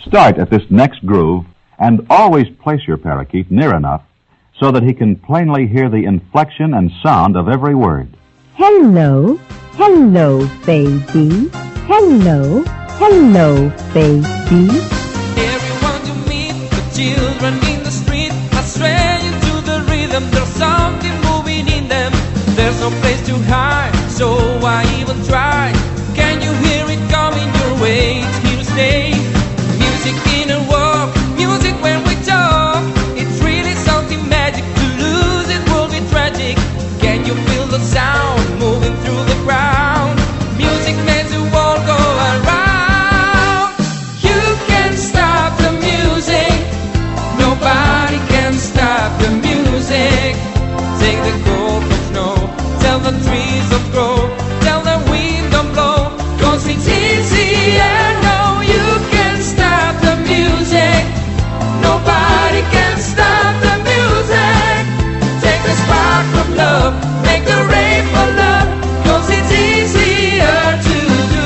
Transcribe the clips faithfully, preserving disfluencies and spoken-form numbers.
Start at this next groove and always place your parakeet near enough so that he can plainly hear the inflection and sound of every word. Hello, hello, baby. Hello, hello, baby. Everyone you meet, the children in the street, are straying to the rhythm. There's something moving in them. There's no place to hide, so I even try. Can you hear it coming your way? It's here to stay. Music in a walk, music when we talk. It's really something magic. To lose it will be tragic. Can you feel the sound moving through the ground? Music makes the world go around. You can't stop the music. Nobody can stop the music. Take the cold from snow. Tell the trees to grow. Tell the wind to blow. 'Cause it's easy, I know you can't stop the music. Nobody can stop the music. Take the spark of love. Make the rain for love. 'Cause it's easier to do.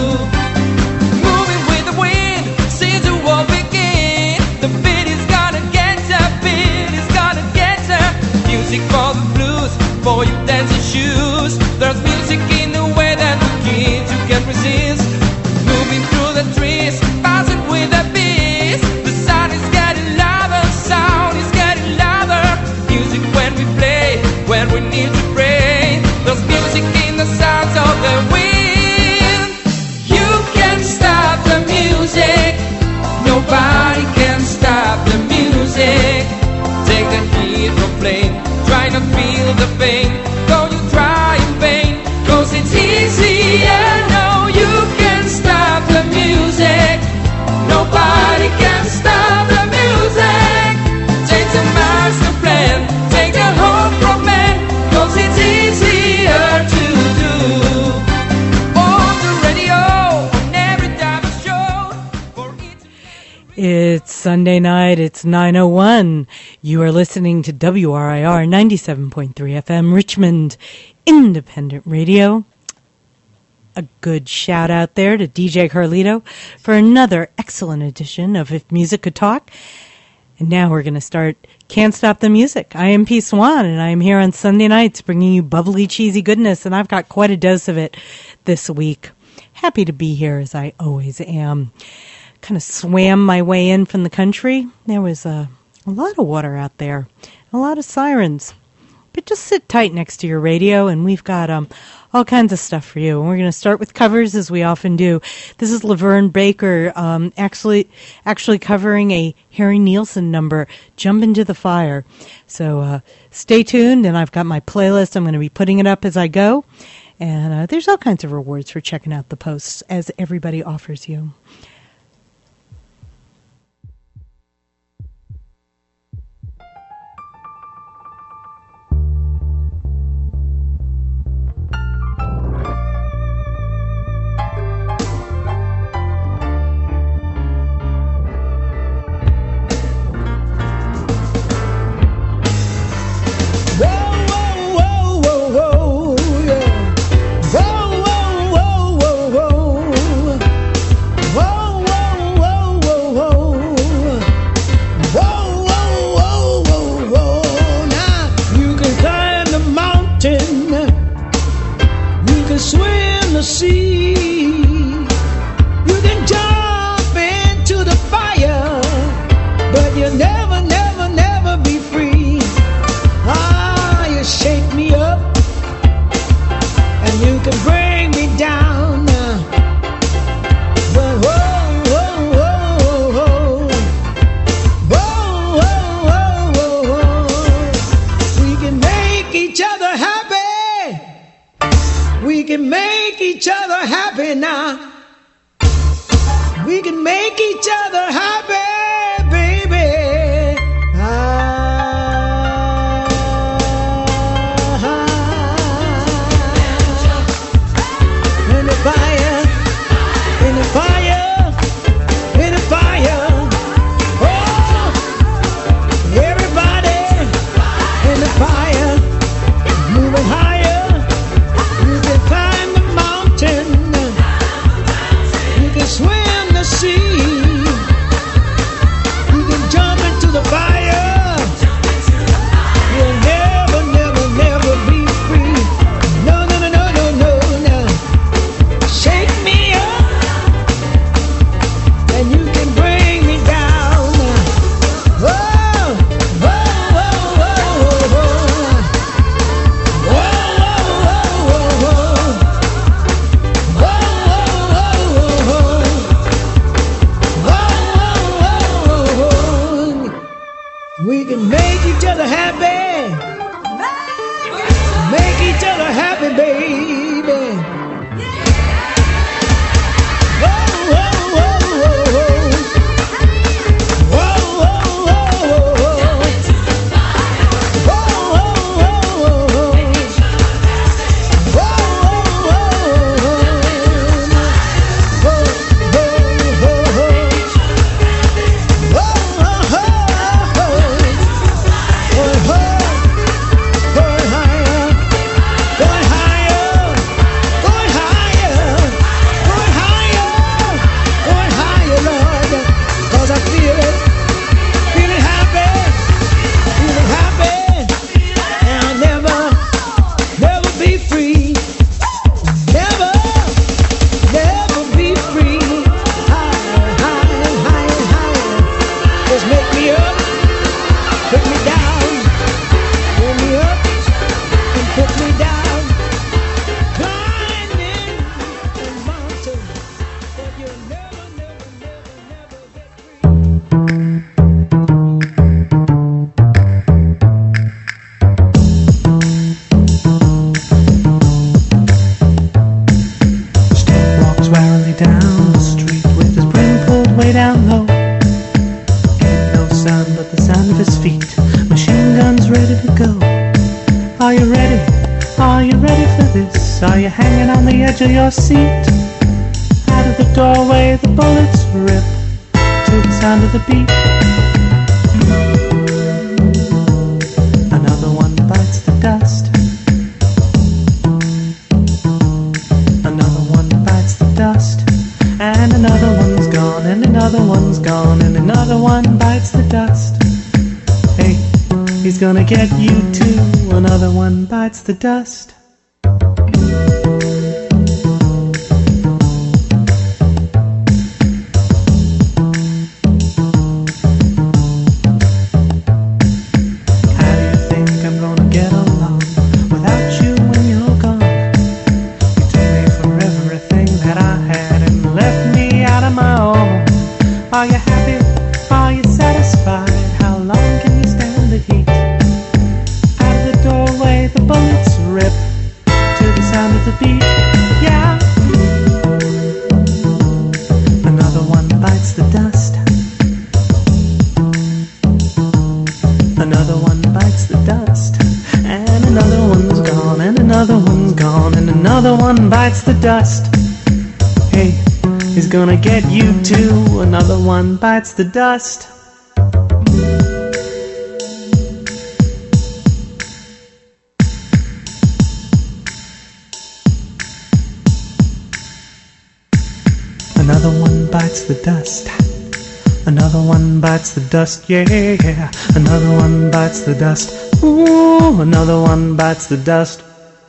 Moving with the wind. See the world begin. The beat is gonna get ya. Beat is gonna get ya. Music for the blues. For your dancing shoes. There's music in the way that the kids you can't resist. Moving through the trees, passing with the beast. The sound is getting louder, sound is getting louder. Music when we play, when we need to pray. There's music in the sounds of the wind. You can't stop the music. Nobody can stop the music. Take the heat from flame. Try not feel the pain. Though you try in vain. 'Cause it's easy, I know you can stop the music. Nobody can stop the music. Take the master plan. Take the hope from man. 'Cause it's easier to do. On the radio, on every type of show. For each... It's Sunday night. It's nine oh one. You are listening to W R I R ninety-seven point three F M, Richmond Independent Radio. A good shout out there to D J Carlito for another excellent edition of If Music Could Talk. And now we're going to start Can't Stop the Music. I am P. Swan, and I am here on Sunday nights bringing you bubbly, cheesy goodness, and I've got quite a dose of it this week. Happy to be here, as I always am. Kind of swam my way in from the country. There was a, a lot of water out there, a lot of sirens. But just sit tight next to your radio, and we've got um, all kinds of stuff for you. And we're going to start with covers, as we often do. This is Laverne Baker um, actually actually covering a Harry Nilsson number, Jump Into the Fire. So uh, stay tuned, and I've got my playlist. I'm going to be putting it up as I go. And uh, there's all kinds of rewards for checking out the posts, as everybody offers you. Swim the sea. other happy. Make each other happy, baby. Whoa, whoa, whoa, whoa. Whoa, whoa, whoa, whoa. Whoa, whoa, whoa, whoa. To your seat, out of the doorway the bullets rip to the sound of the beat. Another one bites the dust. Another one bites the dust. And another one's gone, and another one's gone, and another one bites the dust. Hey, he's gonna get you too. Another one bites the dust. The dust. Hey, he's gonna get you too. Another one bites the dust. Another one bites the dust. Another one bites the dust. Yeah, another one bites the dust. Ooh, another one bites the dust.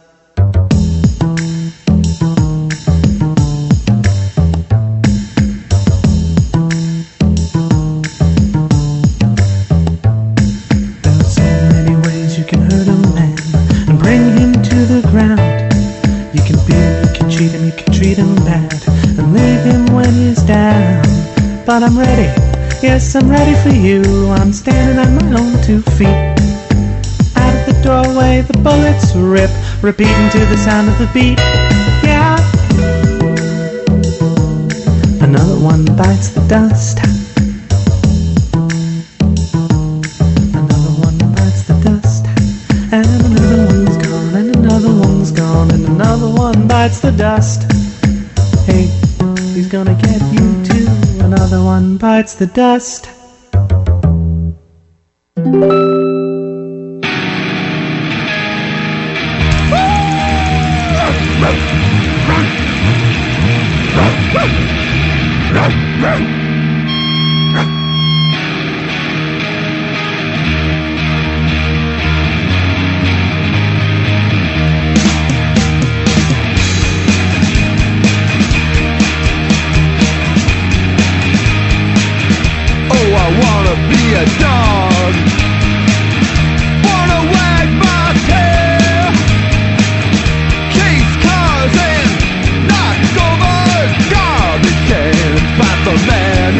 But I'm ready, yes, I'm ready for you. I'm standing on my own two feet. Out of the doorway the bullets rip, repeating to the sound of the beat. Yeah. Another one bites the dust. Another one bites the dust. And another one's gone, and another one's gone, and another one bites the dust. Hey, he's gonna get you too. Another one bites the dust. A dog, wanna wag my tail, chase cars and knock over garbage cans, fight the man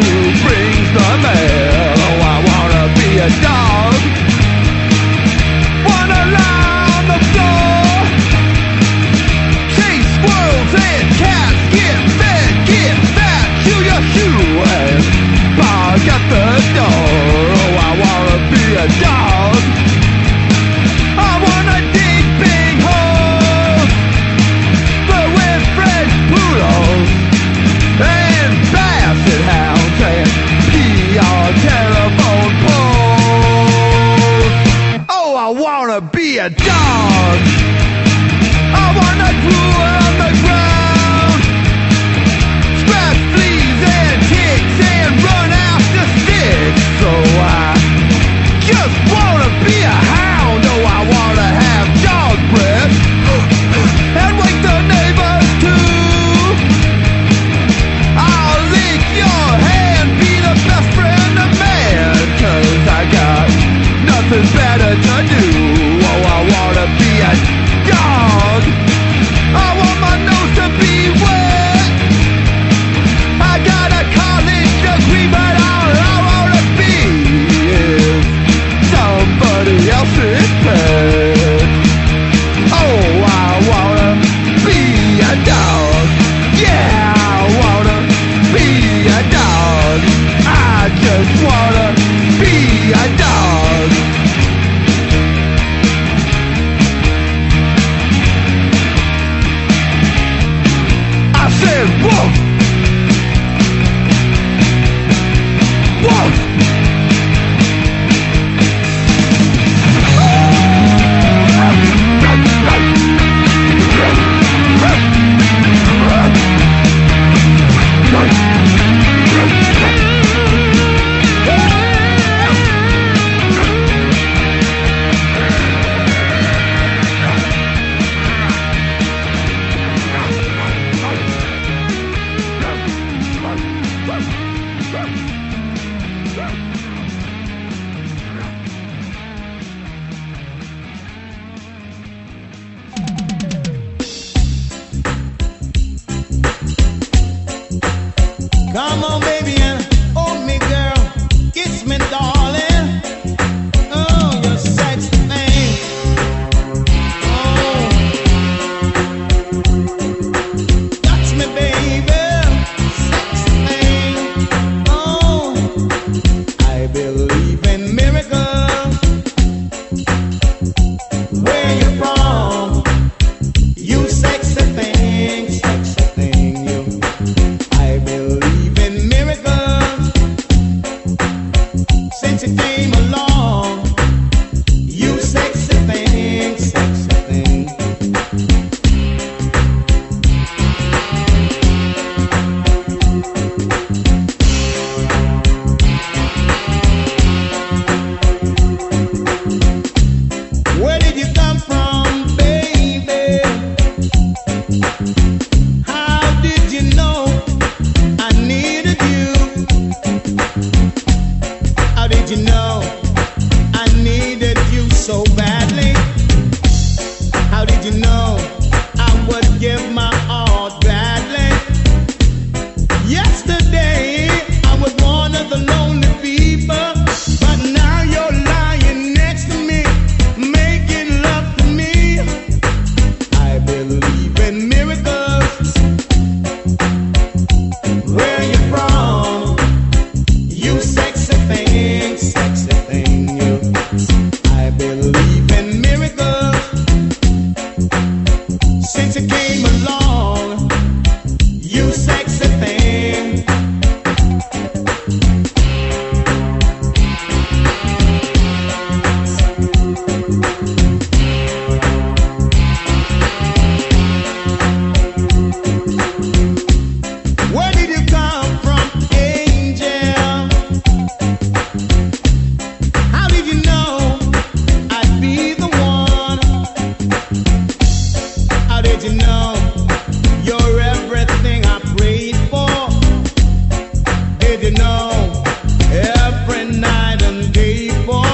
you know every night and day for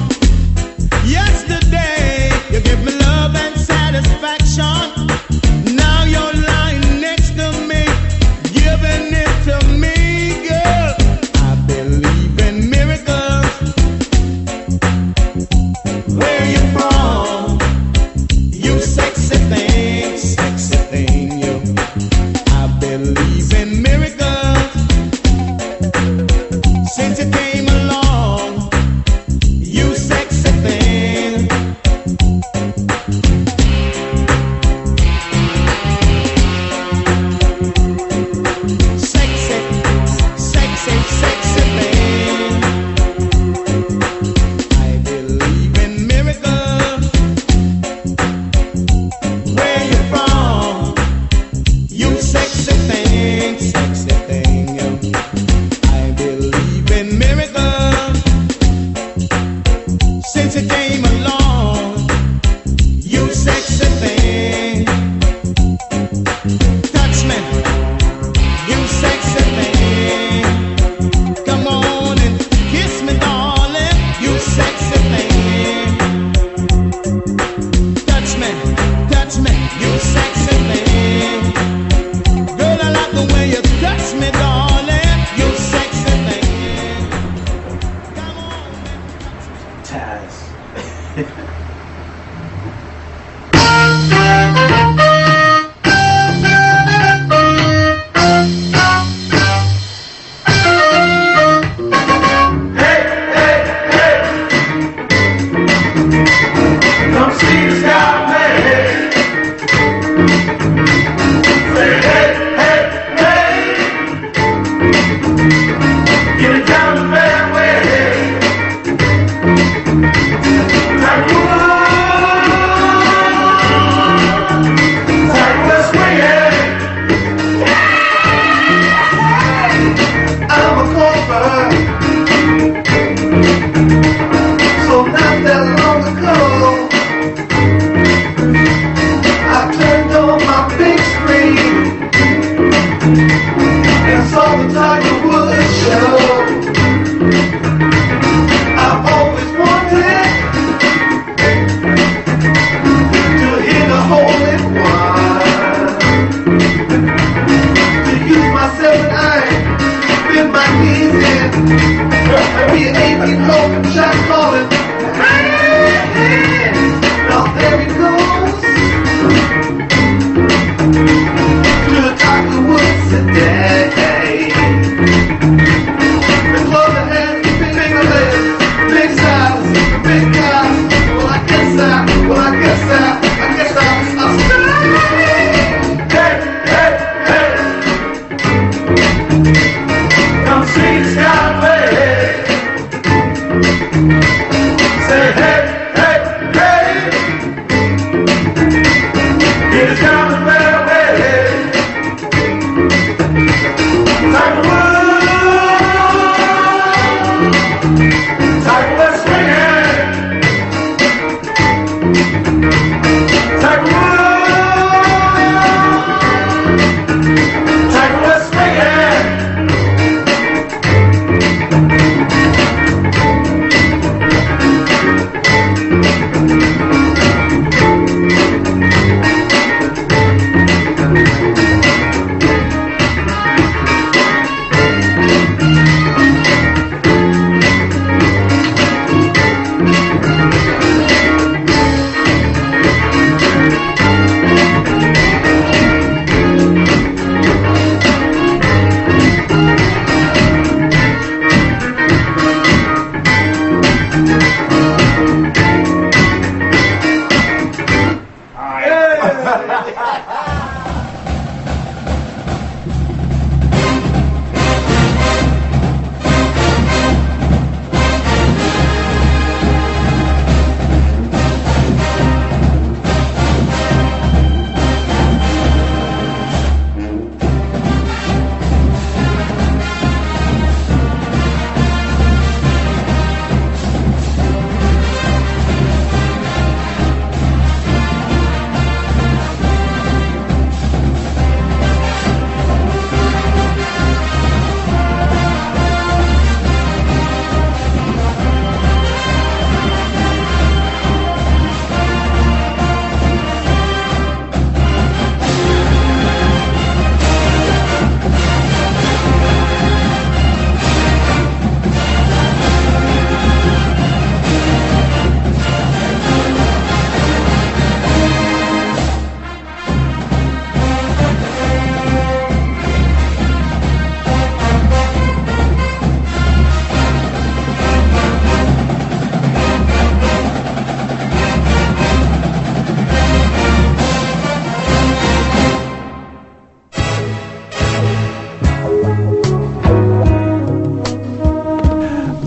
yesterday you gave me love and satisfaction. Now you're lying next to me, giving it to me, girl. I believe in miracles. Where you from? You sexy thing, sexy thing, you. I believe in miracles. Since you came along, you sexy thing. Sexy, sexy, sexy thing. I believe in miracles. Where you from? You sexy thing, sexy thing. You. I believe in miracles. Since you came along, you sexy thing. Touch me, you sexy thing. Come on and kiss me, darling. You sexy thing. Touch me, touch me, you sexy thing. Girl, I like the way you touch me, darling. You sexy thing. Come on and Taz. Come see the sky, man. Say hey, hey, hey. Get it down the fairway. Like like we're swinging. I'm a golfer. So not that long ago, I turned on my big screen and saw the Tiger Woods show. I've always wanted to hit a hole in one, to use my seven iron, spin my knees in, be an eighteen hole shot calling. Now there he goes to the Tiger Woods today. The club that has big legs, big size, big guys. Well, I guess I, well, I guess I, I guess I, I'll stay. Hey, hey, hey. Come see the sky play. Say hey, hey, hey. Get it down the fairway. Tiger Woods, Tiger Woods swinging. Tiger Woods, Tiger Woods swinging.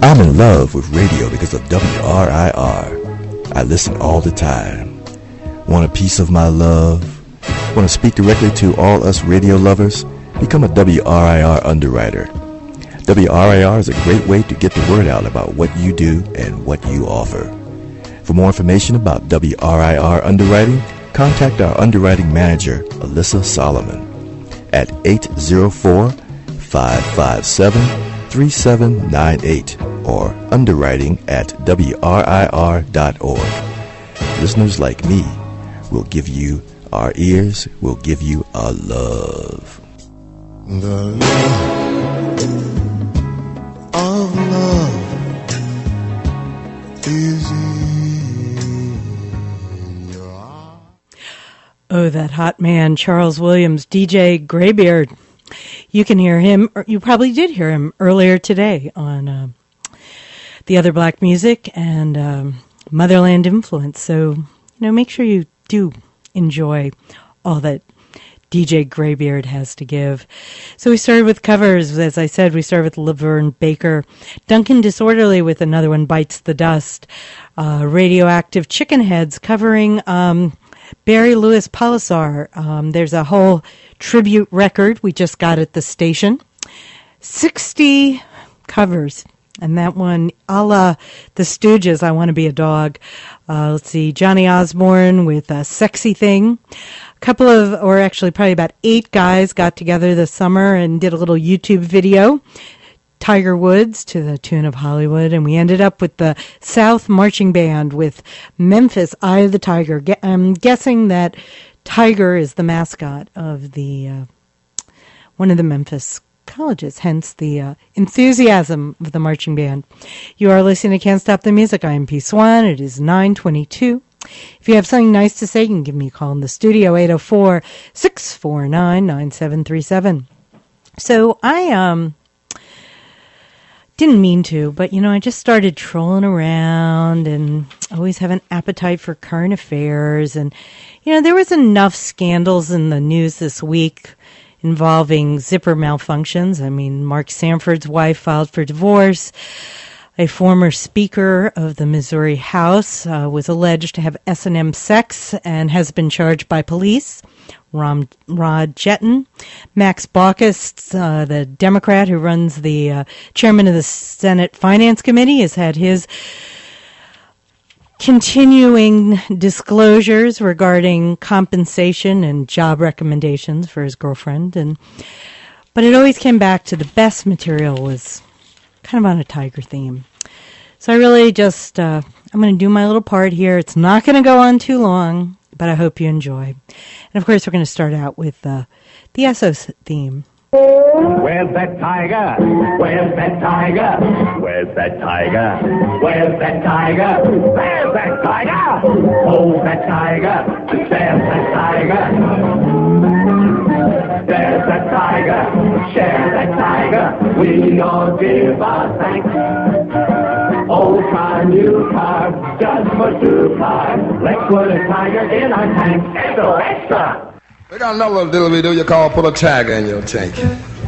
I'm in love with radio because of W R I R. I listen all the time. Want a piece of my love? Want to speak directly to all us radio lovers? Become a W R I R underwriter. W R I R is a great way to get the word out about what you do and what you offer. For more information about W R I R underwriting, contact our underwriting manager, Alyssa Solomon, at eight zero four, five five seven, three seven nine eight or underwriting at W R I R dot org. Listeners like me will give you our ears, will give you our love. The love of love is in your eyes. Oh, that hot man, Charles Williams, D J Graybeard. You can hear him, or you probably did hear him earlier today on uh, The Other Black Music and um, Motherland Influence. So, you know, make sure you do enjoy all that D J Graybeard has to give. So we started with covers. As I said, we started with Laverne Baker. Duncan Disorderly with another one, Bites the Dust. Uh, Radioactive Chicken Heads covering um, Barry Lewis Polisar. Um, there's a whole tribute record we just got at the station. sixty covers. And that one, a la the Stooges, I Want to Be a Dog. Uh, let's see, Johnny Osborne with a Sexy Thing. A couple of, or actually probably about eight guys got together this summer and did a little YouTube video. Tiger Woods to the tune of Hollywood. And we ended up with the South Marching Band with Memphis, Eye of the Tiger. I'm guessing that Tiger is the mascot of the uh, one of the Memphis colleges, hence the uh, enthusiasm of the marching band. You are listening to Can't Stop the Music. I am P. Swan. It is nine twenty-two. If you have something nice to say, you can give me a call in the studio, eight oh four, six four nine, nine seven three seven. So I um didn't mean to, but, you know, I just started trolling around and always have an appetite for current affairs. And, you know, there was enough scandals in the news this week involving zipper malfunctions. I mean, Mark Sanford's wife filed for divorce. A former speaker of the Missouri House uh, was alleged to have S and M sex and has been charged by police. Ron, Rod Jetton. Max Baucus, uh, the Democrat who runs the uh, chairman of the Senate Finance Committee, has had his continuing disclosures regarding compensation and job recommendations for his girlfriend. And but it always came back to the best material was kind of on a Tiger theme. So I really just, uh, I'm going to do my little part here. It's not going to go on too long, but I hope you enjoy. And of course, we're going to start out with uh, the Essos theme. Where's that tiger? Where's that tiger? Where's that tiger? Where's that tiger? There's that tiger! Hold that tiger! There's that tiger! There's that tiger! Share that tiger! We all give our thanks. Old car, new car, just for two cars. Let's put a tiger in our tank. Extra, extra! We got another little deal we do you call put a tiger in your tank.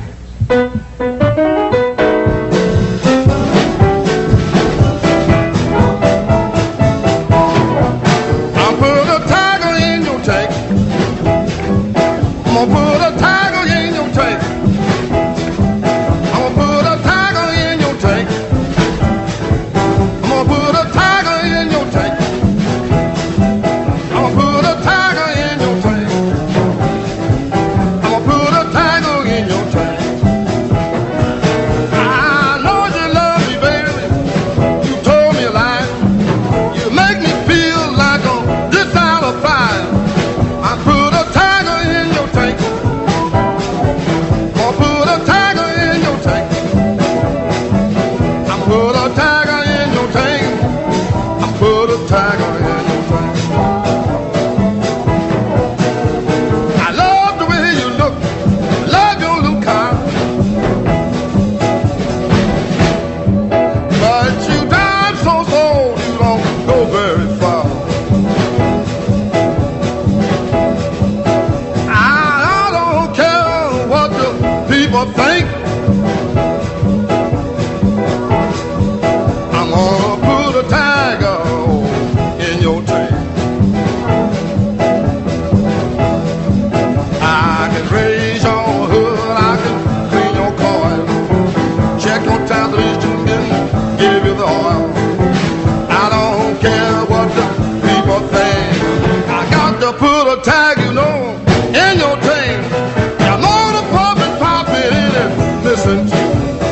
I'll put a tiger in your tank. I'm gonna put a tiger in your tank. I'm gonna put a tiger in your tank. I'm gonna put a tiger in your tank. I'm gonna put a tiger in your tank. I'm gonna put a tiger in your tank. transmission can give you the oil. I don't care what the people think. I got to put a tag, you know, in your tank. You know the pump and pop it in it. Listen to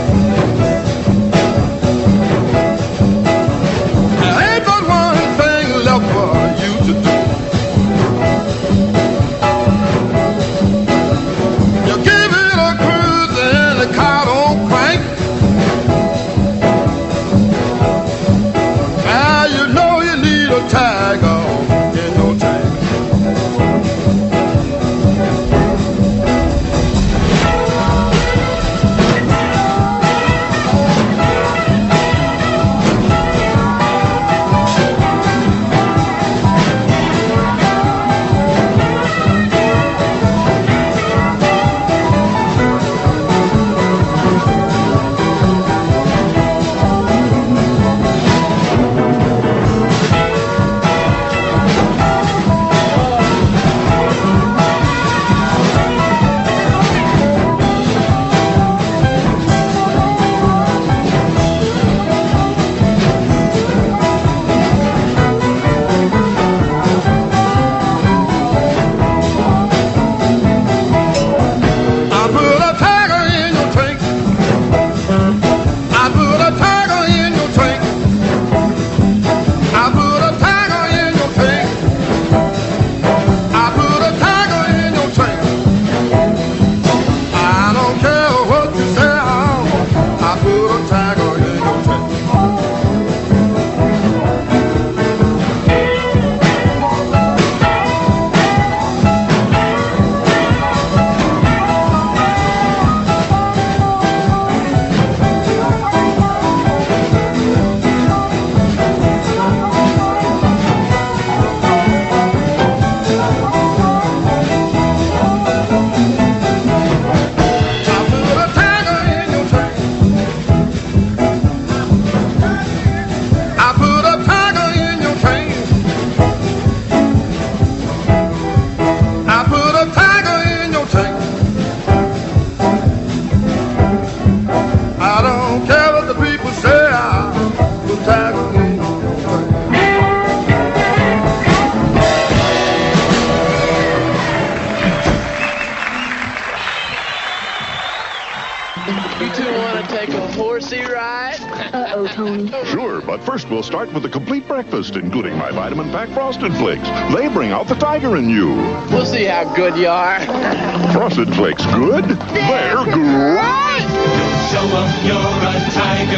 First, we'll start with a complete breakfast, including my vitamin pack Frosted Flakes. They bring out the tiger in you. We'll see how good you are. Frosted Flakes good? They're great! Show 'em you're a tiger.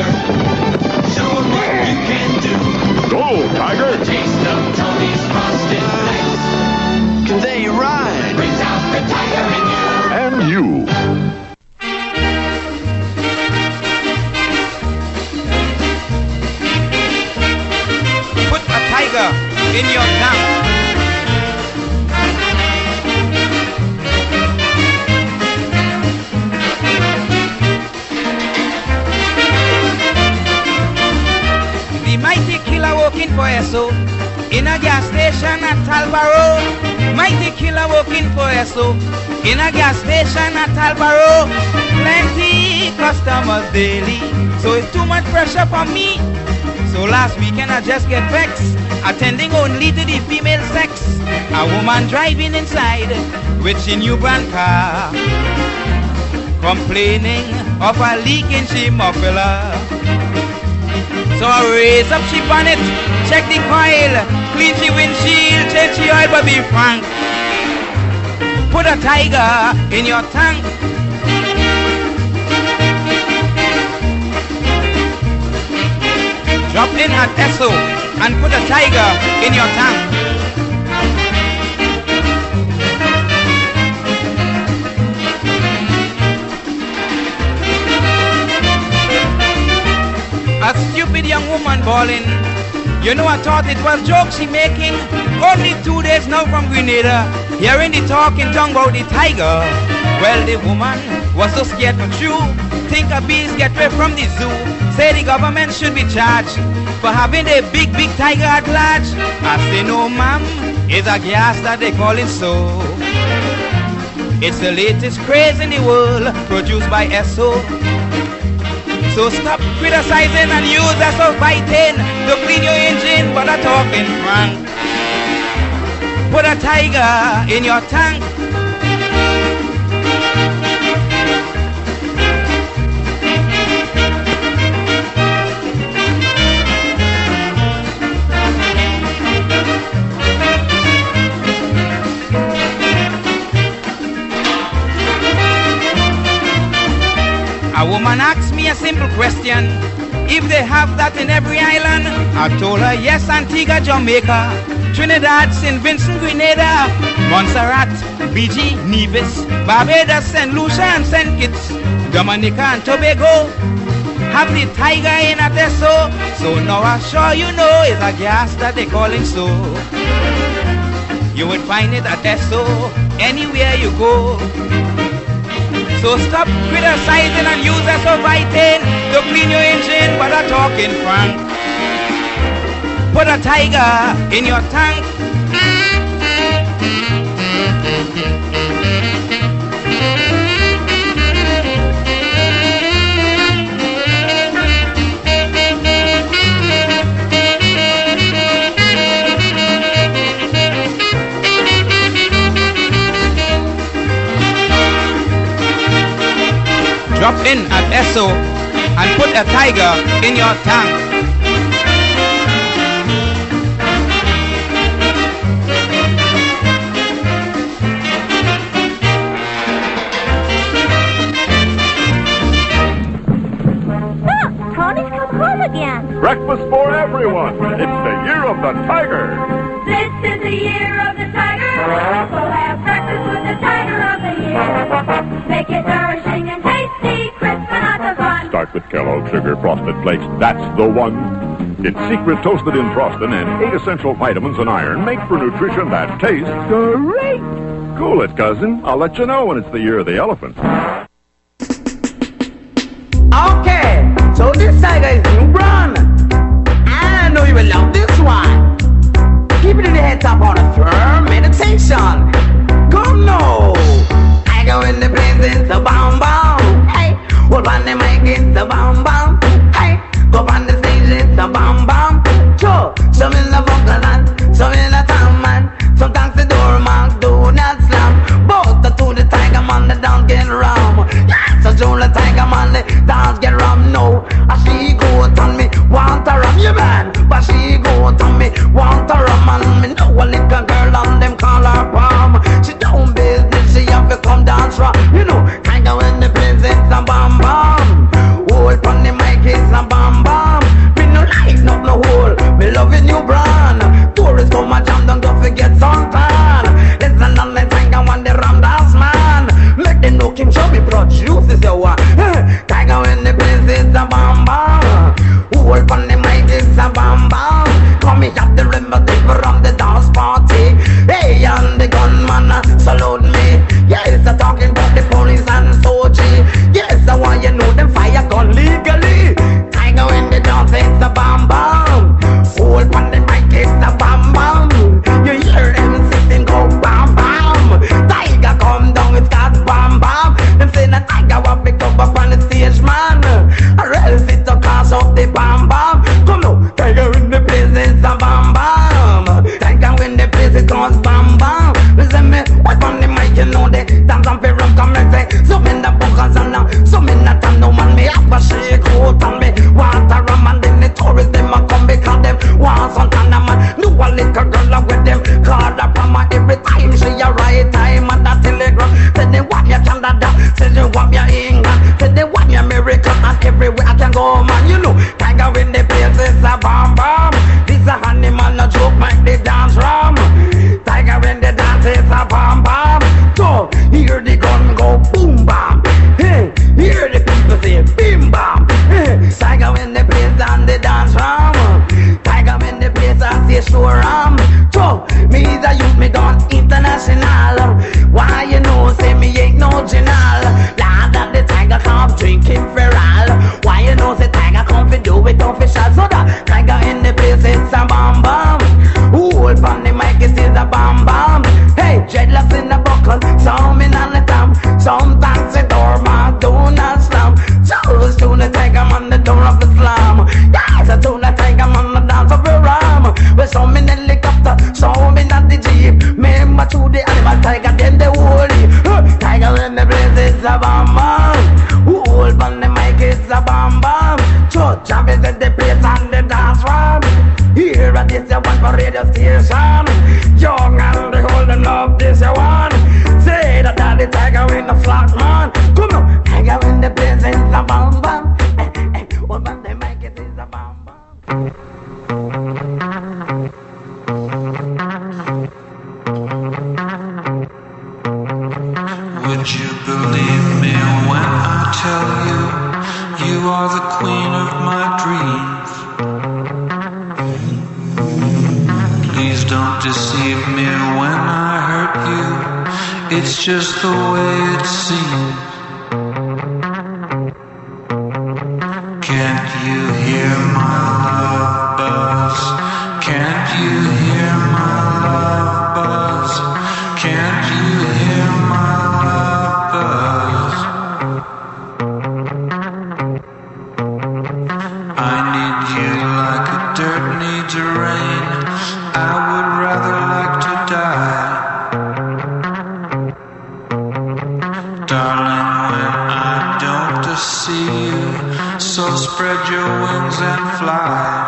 Show 'em what you can do. Go, tiger! Taste of Tony's Frosted Flakes. They rhyme. Brings out the tiger in you. And you. In your tongue. The mighty killer walking for Esso in a gas station at Talbaro. Mighty killer walking for Esso in a gas station at Talbaro. Plenty customers daily, so it's too much pressure for me. So last weekend I just get vexed, attending only to the female sex. A woman driving inside with she new brand car, complaining of a leak in she muffler. So I raise up she bonnet, check the coil, clean she windshield, change she oil, but be frank, put a tiger in your tank. Drop in at Esso and put a tiger in your tank. A stupid young woman bawling. You know, I thought it was jokes she making. Only two days now from Grenada, hearing the talking tongue about the tiger. Well, the woman was so scared for true. Think a bees get away from the zoo. Say the government should be charged for having a big, big tiger at large. I say no, ma'am, it's a gas that they call it so. It's the latest craze in the world, produced by Esso. So stop criticizing and use that of biting to clean your engine, but a talking frank. Put a tiger in your tank. A woman asked me a simple question. If they have that in every island, I told her yes, Antigua, Jamaica, Trinidad, Saint Vincent, Grenada, Montserrat, Fiji, Nevis, Barbados, Saint Lucia and Saint Kitts, Dominica and Tobago have the tiger in a Teso. So now I'm sure you know it's a gas that they calling so. You would find it at Teso anywhere you go. So stop criticizing and use that of biting to clean your engine, but a talking frank. Put a tiger in your tank. Drop in at Esso and put a tiger in your tank. Look, Tony's come home again. Breakfast for everyone. It's the year of the tiger. This is the year of the tiger. So have breakfast with the tiger of the year. Make it nourishing and tasty, crisp and lots of fun. Start with Kellogg's Sugar Frosted Flakes. That's the one. It's secret toasted in frosting and eight essential vitamins and iron make for nutrition that tastes great. Cool it, cousin. I'll let you know when it's the year of the elephant. Okay, so this tiger is new brand. I know you will love this one. Keep it in the head top on a firm meditation. Come now. Tiger in the place, it's a bomb bomb. Hey, hold on the mic, it's a bomb bomb. Hey, go on the stage, it's a bomb bomb. Sure, some in the vocal and some in the town man. Sometimes the door man do not slam. Both the two the tiger man, the dance get rum. Yes, so do the tiger man, the dance get rum. No, as she go on me, want a rum, you man. But she go on me, want a rum. And me know a little girl on them call her palm. She don't business, she have to come dance from. You know, tiger when the place it's a bomb bomb. Hold on the mic, it's a bomb bomb. Me no like not no hole, me loving you brand. Tourists come a jam, don't go forget suntan. Listen on the tiger when the ram dance man. Make them know Kim show me produce is your one. Tiger when the place it's a bomb bomb. Hold on the mic, it's a bomb bomb. Come me at the river, they from the dance party. Hey, and the gunman uh, salute me. Yes, I'm talking about the police and Soji. Yes, I want you know them fire gun legally. Tiger in the dance, it's a bomb bomb. Hold on the mic, it's a bomb bomb. You hear them sitting go bam bam. Tiger come down, it's got bam bam. Them say the tiger will pick up up on the stage, man. Or else it's a cause of the bam bam. Come now, tiger in the place, it's a bam bam. Tiger in the place, it goes bam bam. Listen me, what on the mic, you know they dance and film come and say. Some in the buckles and now, some in the town, no man, me have a shake out on me. Want a rum and then the tourists, them a come because them want some kind of man. Do a little girl with them, call the plumber every time she a right time at the telegram. Say they want your Canada, say they want your England, say they want your America, and everywhere I can go, man. You know, tiger in the place is a bomb bomb. This a animal, no joke, make the dance rum. Tiger in the dance is a bomb bomb. So hear the gun go boom bam. Hey, hear the people say bim bam. Hey, tiger in the place and the dance rum. Tiger in the place and say sure rum. So me is a youth, me gone international. Why you know say me ain't no general? Lad that the tiger come drinking feral. Why you know say tiger come fi do it official? So that tiger in the place it's a bomb bomb. Hold on the mic it's a bomb bomb. Hey, dreadlocks in the buckle, some in on the thumb. Sometimes the door man do not slam. So soon the tiger man the set the place on the dance floor. Here at this one for radio station. Young and the golden love this one. Say that that the tiger in the flock man. Come on, tiger in the place in the bomb bomb. Eh, eh, well, when they make it is a bomb bomb. Would you believe me when I tell you you are the queen of my dreams? Please don't deceive me when I hurt you. It's just the way it seems. Can't you hear my love buzz? Can't you hear my love buzz? Can't you hear my love buzz? I need you like a dirt needs a rain. I would rather like to die. Darling, when I don't see you, so spread your wings and fly.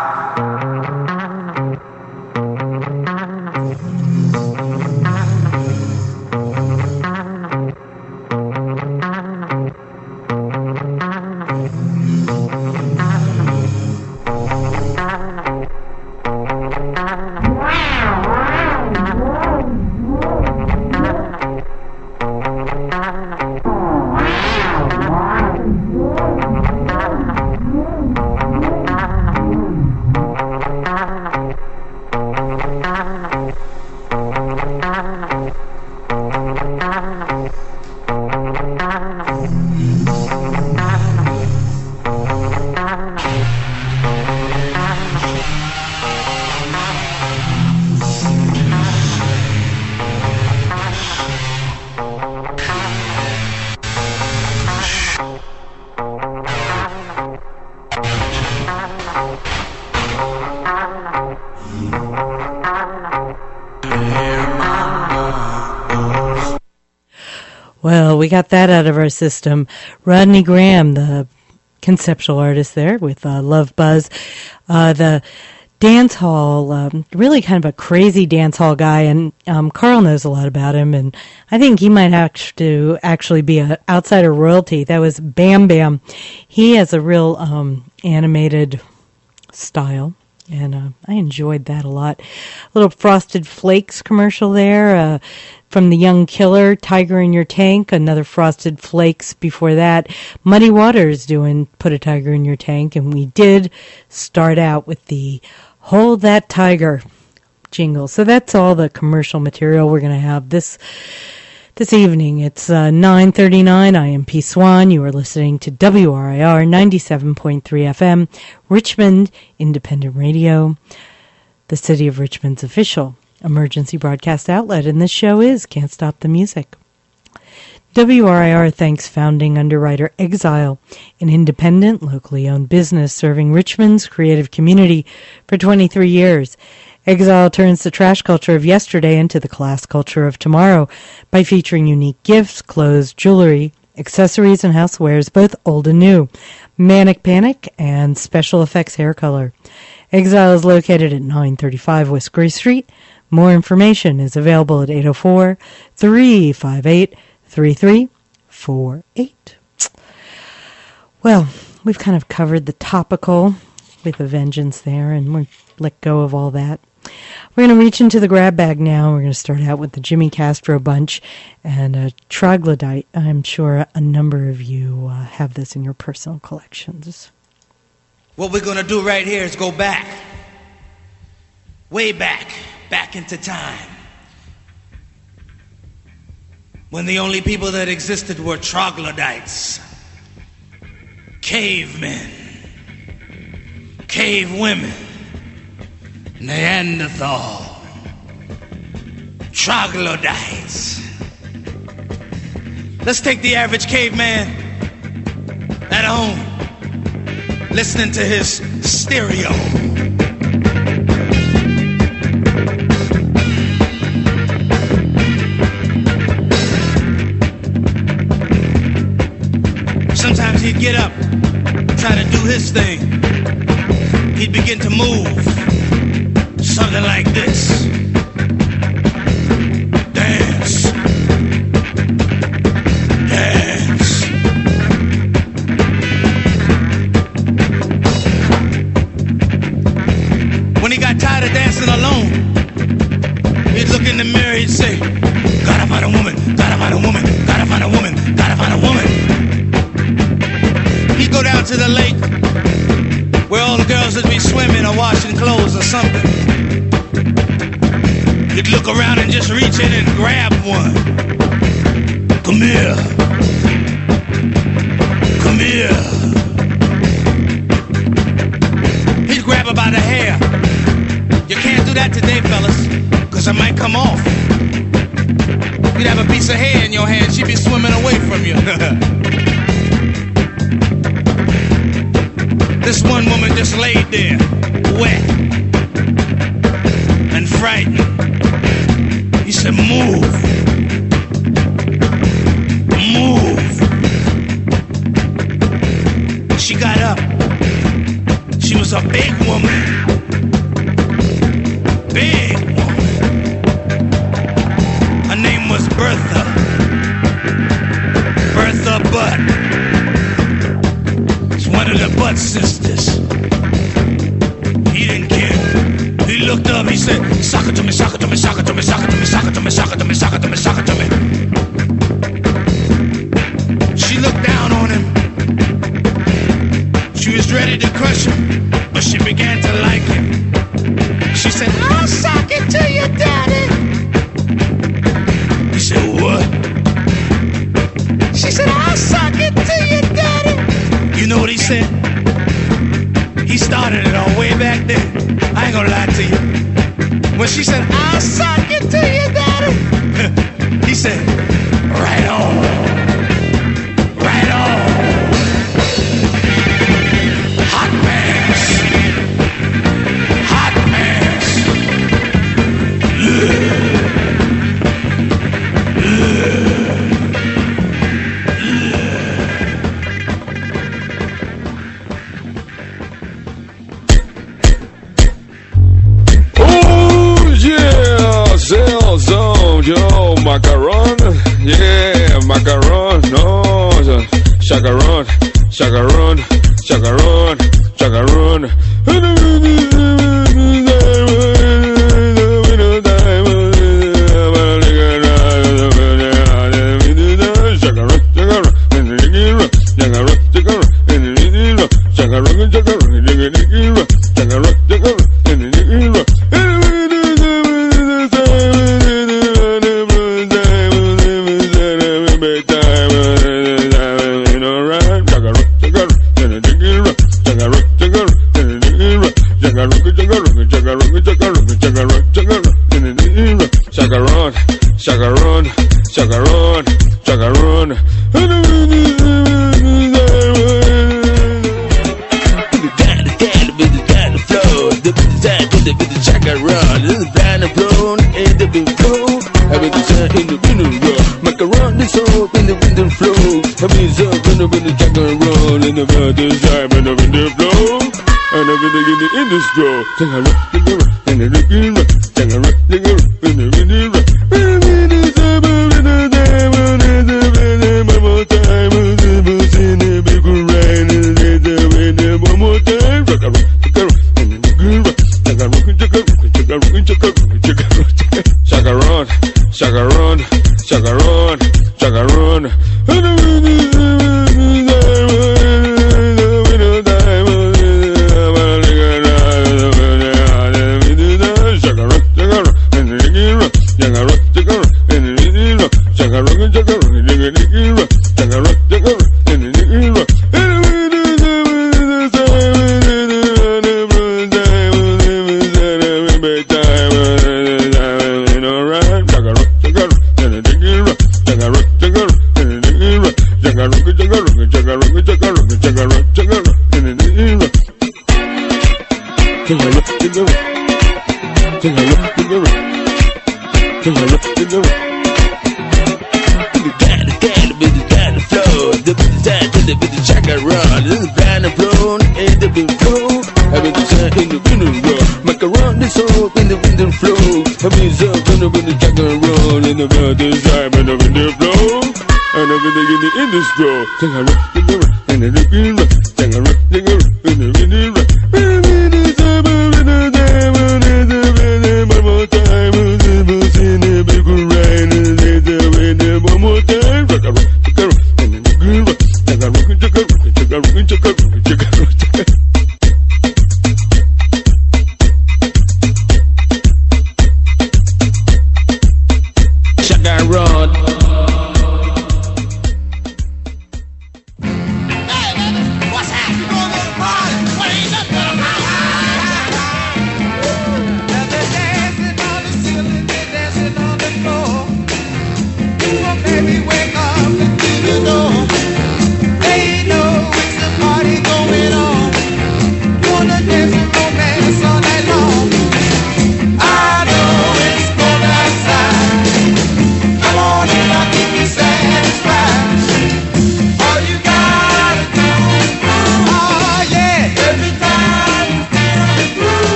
Well, we got that out of our system. Rodney Graham, the conceptual artist there with uh, Love Buzz. Uh, the dance hall, um, really kind of a crazy dance hall guy, and um, Carl knows a lot about him, and I think he might have to actually be an outsider royalty. That was Bam Bam. He has a real um, animated style, and uh, I enjoyed that a lot. A little Frosted Flakes commercial there uh, from the Young Killer, Tiger in Your Tank, another Frosted Flakes before that. Muddy Waters doing Put a Tiger in Your Tank, and we did start out with the Hold That Tiger jingle. So that's all the commercial material we're going to have this this evening. It's uh, nine thirty-nine. I am P. Swan. You are listening to W R I R ninety-seven point three F M, Richmond Independent Radio, the City of Richmond's official emergency broadcast outlet, and this show is Can't Stop the Music. W R I R thanks founding underwriter Exile, an independent, locally owned business serving Richmond's creative community for twenty-three years. Exile turns the trash culture of yesterday into the class culture of tomorrow by featuring unique gifts, clothes, jewelry, accessories, and housewares, both old and new, Manic Panic, and special effects hair color. Exile is located at nine thirty-five West Gray Street. More information is available at eight oh four, three five eight, three three four eight. Well, we've kind of covered the topical with a vengeance there, and we'll let go of all that. We're going to reach into the grab bag now. We're going to start out with the Jimmy Castro Bunch and a Troglodyte. I'm sure a number of you uh, have this in your personal collections. What we're going to do right here is go back, way back, back into time, when the only people that existed were troglodytes, cavemen, cave women, Neanderthal, troglodytes. Let's take the average caveman at home, listening to his stereo. Sometimes he'd get up, try to do his thing. he'd begin to move. Something like this. Dance. Dance. When he got tired of dancing alone, he'd look in the mirror, he'd say, gotta find a woman, gotta find a woman, gotta find a woman, gotta find a woman. He'd go down to the lake where all the girls would be swimming or washing clothes or something. He'd look around and just reach in and grab one. Come here. Come here. He'd grab her by the hair. You can't do that today, fellas, because it might come off. You'd have a piece of hair in your hand, she'd be swimming away from you. This one woman just laid there, wet and frightened. He said, move. Move. She got up. She was a big woman. Big woman. Her name was Bertha. Bertha Butt. It's one of the Butt sisters. He didn't care. He looked up, he said, sock it to me, sock it to me, sock it to me, sock it to me, sock it to me, sock it to me, sock it to me, sock it to me. She looked down on him. She was ready to crush him, but she began to like him. She said, I'll sock it to you, daddy. He said, what? She said, I'll sock it to you, daddy. You know what he said? He started it all way back then. I ain't gonna lie to you. When she said, I'll sock it to you, daddy, he said, right on. Right on. Hot pants. Hot pants. Ugh. Zone, yo, macaron, yeah, macaron, no, chacaron, chacaron, chacaron, chacaron. Chacaron, chacaron, chacaron, chacaron. Macaron is up in the window flow. Heavy's up in the window, chacaron in the window, side in the window flow. And everything in the industry. Chacaron, and the looking rock. Chacaron, chacaron, in the window rock. One more time, in the big rain, one more time, chacaron, chacaron, and the looking rock. Chacaron, chacaron, chacaron, chacaron, chacaron, chacaron, chacaron, chacaron. Chacaron, this is Brandon Blown, in the big flow. having the sand in the window roll. Make around this hole in the wind and flow. Having the in the wind and jack and roll. In the weather time and the wind and flow. And everything in the industry. Sing a rock, sing a rock, and the rock, sing a rock, sing a rock, and the wind and rock. One more time, in the big rain, one more time, rock a rock, rock a rock, and the good rock, rock a rock, rock a rock, rock a rock, rock a rock, rock a rock. Sugar Rod. What's happening on this party?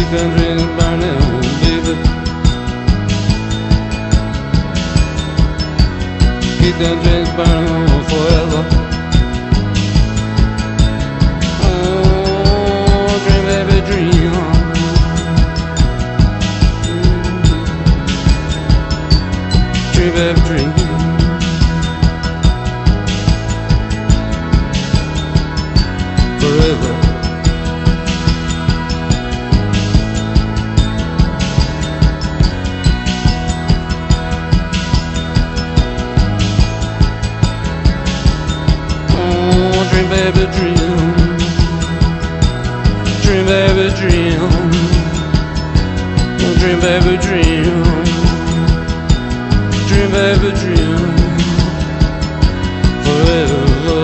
keep them dreams burning, baby. Keep them dreams burning forever. Oh, dream, baby, dream. Dream, baby, dream. Forever. Dream, baby, dream. Dream, baby, dream. Dream, baby, dream. Dream, baby, dream. Forever.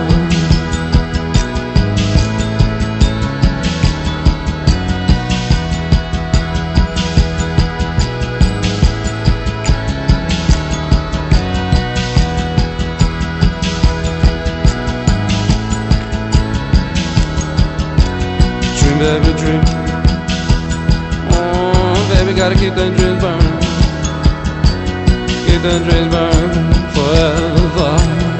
Baby, dream. Oh, baby, gotta keep them dreams burning. Keep them dreams burning forever.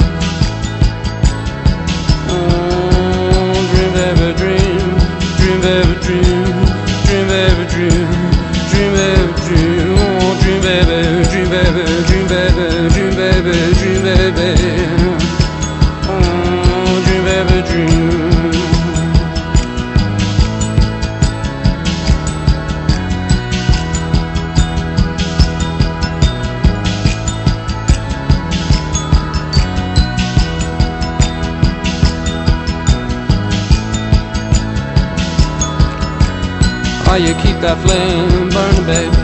Oh, dream, baby, dream. Dream, baby, dream. Dream, baby, dream. Dream, baby, dream. Oh, dream, baby, dream, baby, dream, baby, dream, baby, dream, baby. Oh, dream, baby, dream. Oh, you keep that flame burning, baby.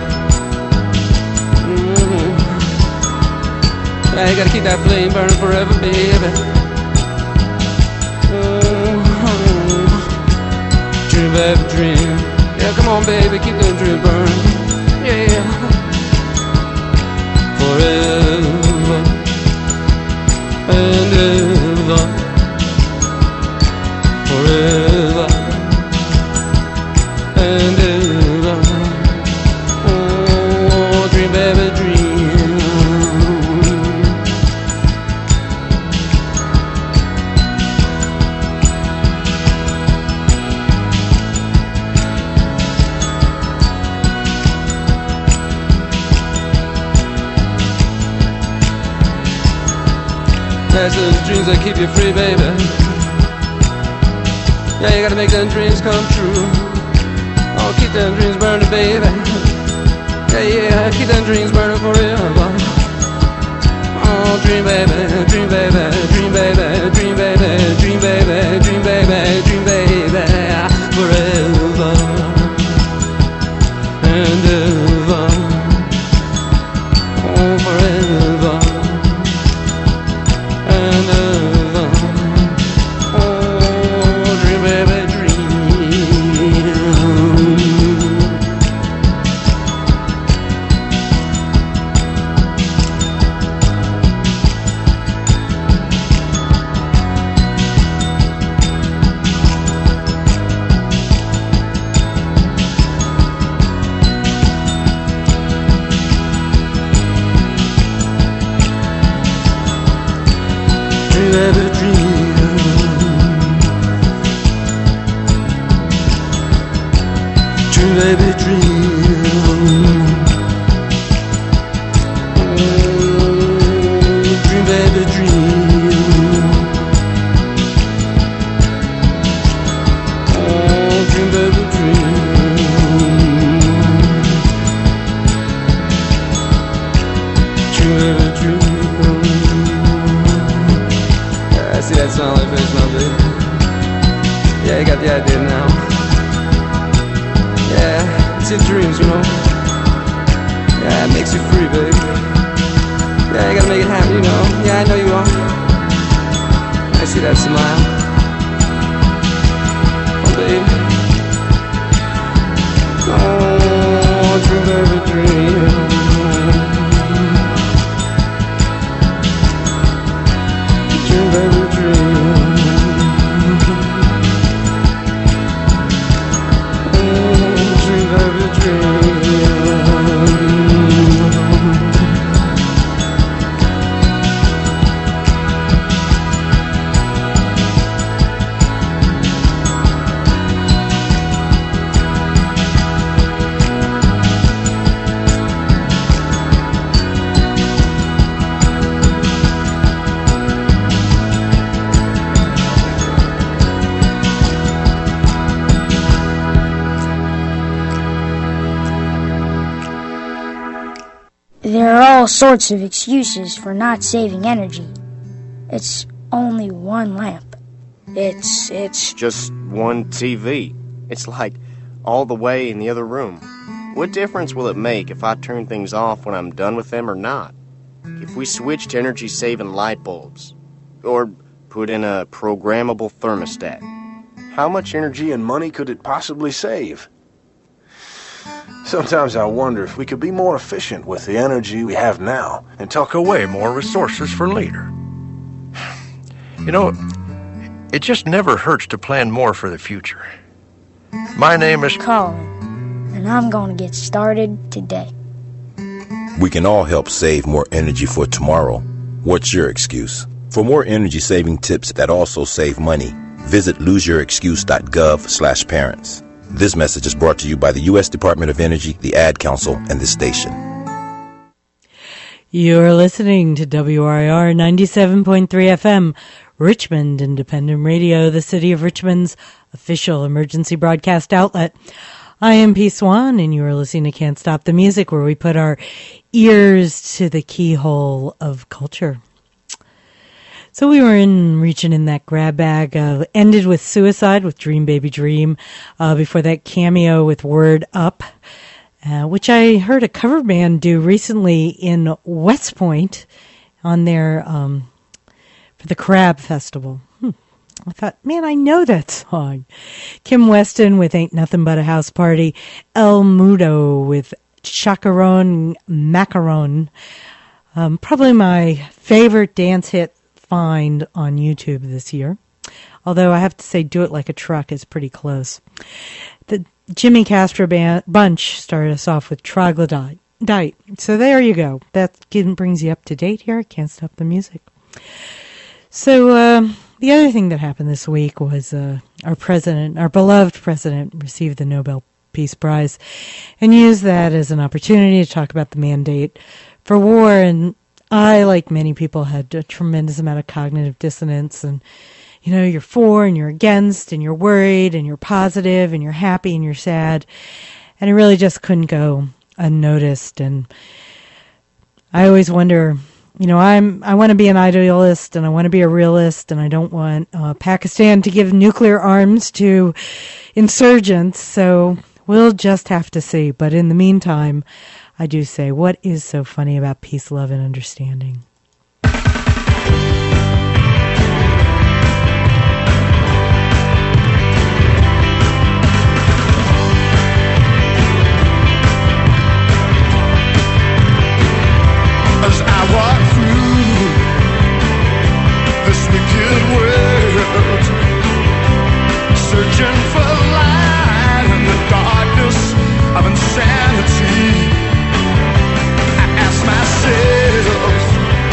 Mm-hmm. Yeah, you gotta keep that flame burning forever, baby. Mm-hmm. Dream, baby, dream. Yeah, come on, baby, keep that dream burning. Yeah. Forever and ever. Forever. And ever. Oh, dream, baby, dream. That's those dreams that keep you free, baby. Yeah, you gotta make them dreams come true. Oh, keep them dreams burning, baby. Yeah, yeah, keep them dreams burning forever. Oh, dream, baby, dream, baby, dream, baby, dream, baby, dream, baby, dream, baby, dream, baby, forever and ever. Oh, forever and ever. Oh, dream, baby, dream. Dream, baby, dream. Dream, baby, dream. Dream, baby, dream. Oh, dream, baby, dream. Dream, baby, dream. Yeah, I see that smile on your face now, baby. Yeah, you got the idea now. Yeah, it's in dreams, you know. Yeah, it makes you free, baby. Yeah, you gotta make it happen, you know. Yeah, I know you are. I see that smile. Oh, baby. Oh, dream, baby, dream. Dream, baby, dream. There are all sorts of excuses for not saving energy. It's only one lamp. It's, it's just one T V. It's like all the way in the other room. What difference will it make if I turn things off when I'm done with them or not? If we switch to energy-saving light bulbs, or put in a programmable thermostat, how much energy and money could it possibly save? Sometimes I wonder if we could be more efficient with the energy we have now and tuck away more resources for later. You know, it just never hurts to plan more for the future. My name is Colin, and I'm going to get started today. We can all help save more energy for tomorrow. What's your excuse? For more energy-saving tips that also save money, visit loseyourexcuse.gov slash parents. This message is brought to you by the U S Department of Energy, the Ad Council, and this station. You're listening to W R I R ninety-seven point three F M, Richmond Independent Radio, the City of Richmond's official emergency broadcast outlet. I am P. Swan, and you are listening to Can't Stop the Music, where we put our ears to the keyhole of culture. So we were in reaching in that grab bag. Uh, ended with Suicide with Dream Baby Dream. Uh, before that, Cameo with Word Up, uh, which I heard a cover band do recently in West Point on their um, for the Crab Festival. Hmm. I thought, man, I know that song. Kim Weston with Ain't Nothing But a House Party. El Mudo with Chacaron Macaron. Um, probably my favorite dance hit find on YouTube this year. Although I have to say Do It Like a Truck is pretty close. The Jimmy Castro band, bunch started us off with Troglodyte. So there you go. That brings you up to date here. Can't Stop the Music. So uh, the other thing that happened this week was uh, our president, our beloved president, received the Nobel Peace Prize and used that as an opportunity to talk about the mandate for war. And I, like many people, had a tremendous amount of cognitive dissonance. And, you know, you're for and you're against and you're worried and you're positive and you're happy and you're sad. And it really just couldn't go unnoticed. And I always wonder, you know, I'm, I want to be an idealist and I want to be a realist and I don't want uh, Pakistan to give nuclear arms to insurgents. So we'll just have to see. But in the meantime, I do say, what is so funny about peace, love, and understanding? As I walk through this wicked world, searching for light in the darkness of insanity, I ask myself,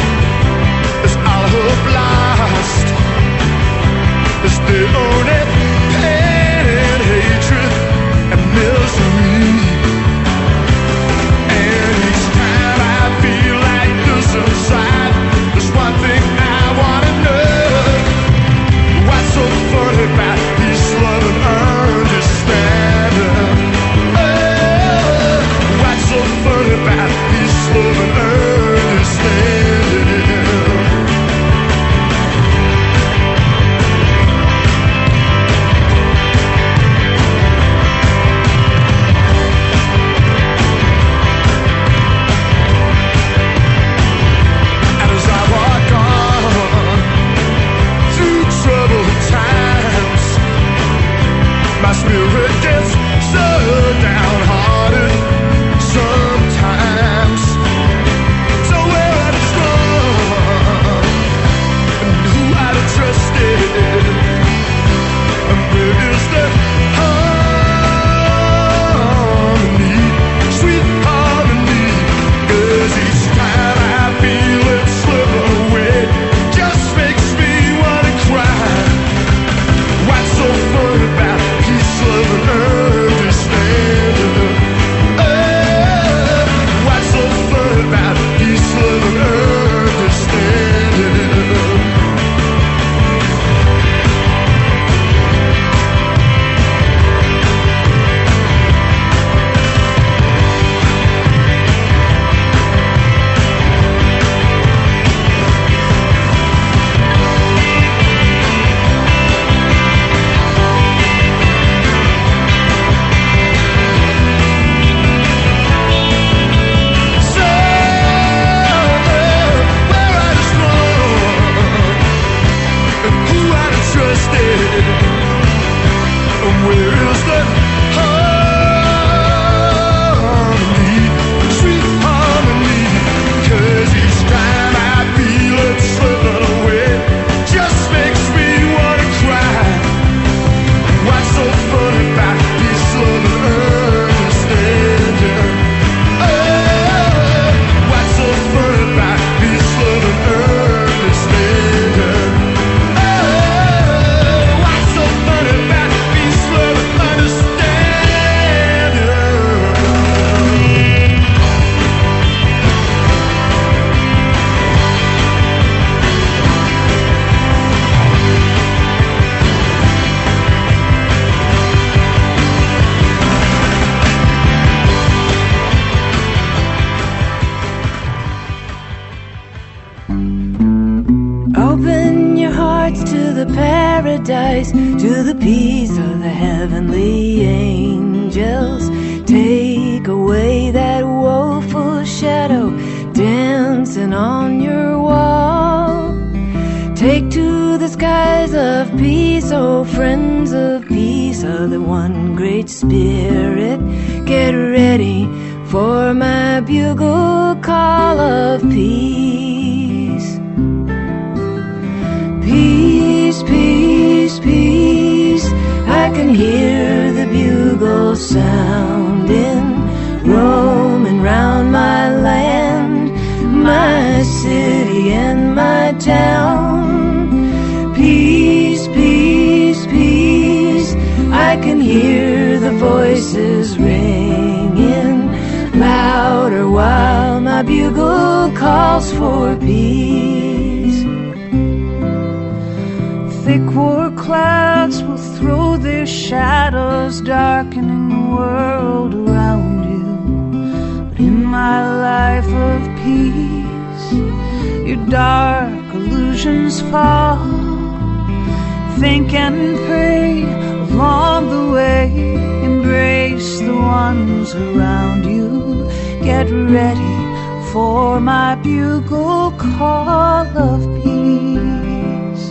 paradise, to the peace of the heavenly angels. Take away that woeful shadow dancing on your wall. Take to the skies of peace, oh friends of peace, of the one great spirit. Get ready for my bugle call of peace. Peace, peace, peace, I can hear the bugle sounding, roaming round my land, my city and my town. Peace, peace, peace, I can hear the voices ringing louder while my bugle calls for peace. Thick war clouds will throw their shadows, darkening the world around you. But in my life of peace, your dark illusions fall. Think and pray along the way, embrace the ones around you. Get ready for my bugle call of peace.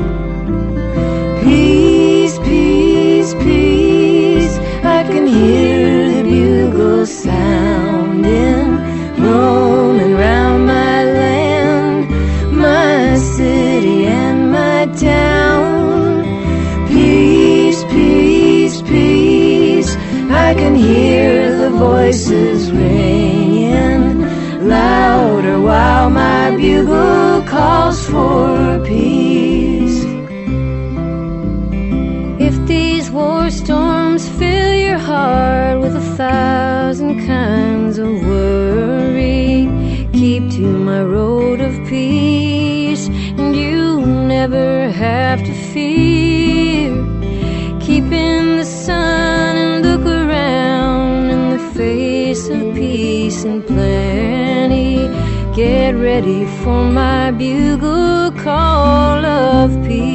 Peace, peace, peace, I can hear the bugle sounding, roaming round my land, my city and my town. Peace, peace, peace, I can hear the voices ringing louder while my bugle calls for peace. If these war storms fill your heart with a thousand kinds of worry, keep to my road of peace, and you never have to fear. Keep in the sun and look around in the face of peace and plenty. Get ready for my bugle call of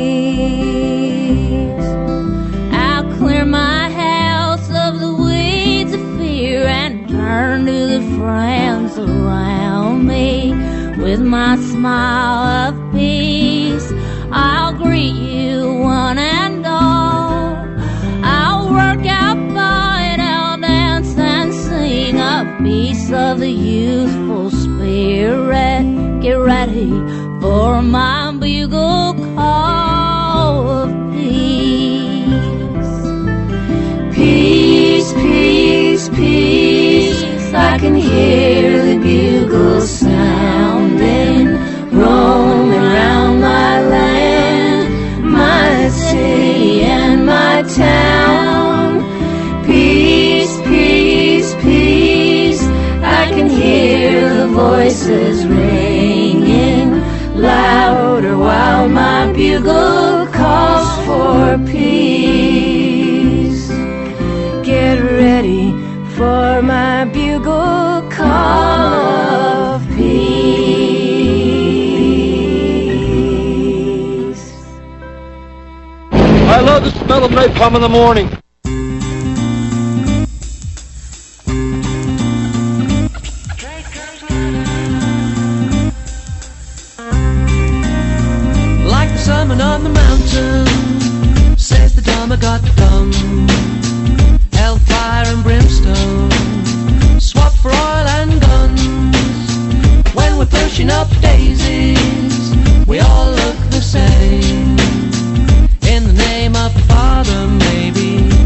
peace. I'll clear my house of the weeds of fear and turn to the friends around me with my smile of peace. I'll greet you one and all. I'll work out, fight, I'll dance and sing a piece of the youthful spirit. Get ready for my bugle call of peace. Peace, peace, peace, I can hear the bugle sounding, roaming round my land, my city and my town. Peace, peace, peace, I can hear the voices ringing louder while my bugle calls for peace. Get ready for my bugle call of peace. I love the smell of napalm in the morning. Like the summon on the mountain, says the Dharma got done. Hellfire and brimstone, swap for oil and guns. When we're pushing up daisies, we all look the same. In the name of the Father, maybe.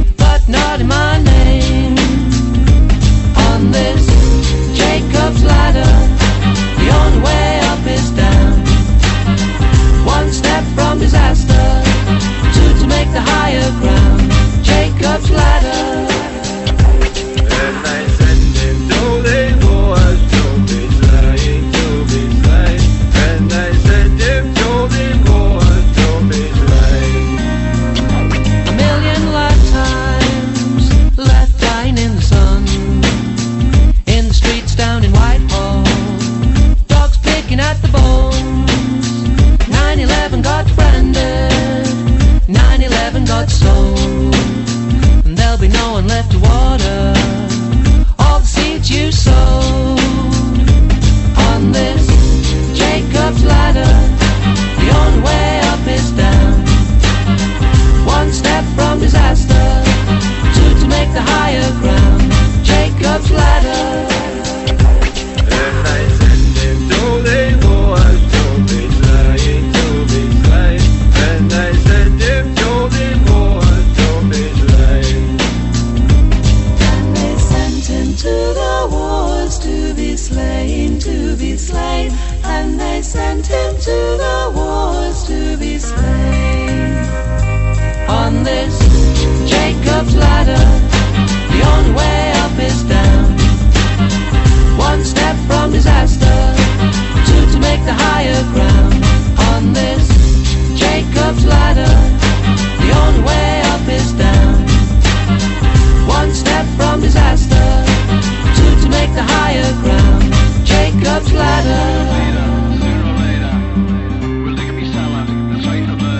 him to be slain, and they sent him to the wars to be slain. On this Jacob's ladder, the only way up is down. One step from disaster, two to make the higher ground. On this Jacob's ladder, the only way up is down. One step from disaster, two to make the higher ground. Jacob's ladder.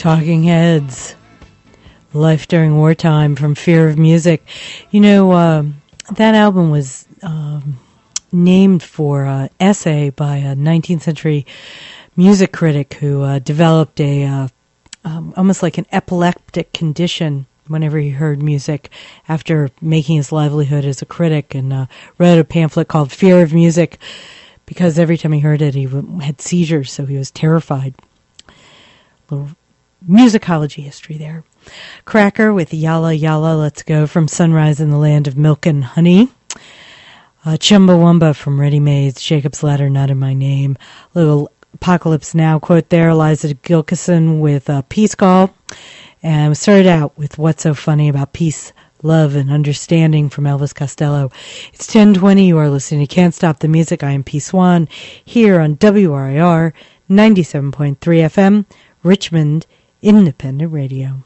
Talking Heads. Life During Wartime from Fear of Music. You know, uh, that album was um, named for an essay by a nineteenth century music critic who uh, developed a uh, um, almost like an epileptic condition whenever he heard music after making his livelihood as a critic, and uh, wrote a pamphlet called Fear of Music because every time he heard it he w- had seizures, so he was terrified. Little musicology history there. Cracker with Yalla Yalla, Let's Go from Sunrise in the Land of Milk and Honey. Uh, Chumbawamba from Ready Mades, Jacob's Ladder, Not in My Name. Little Apocalypse Now quote there, Eliza Gilkison with uh, Peace Call. And we started out with What's So Funny About Peace, Love, and Understanding from Elvis Costello. It's ten twenty, you are listening to Can't Stop the Music. I am P. Swan, here on W R I R ninety-seven point three F M, Richmond Independent Radio.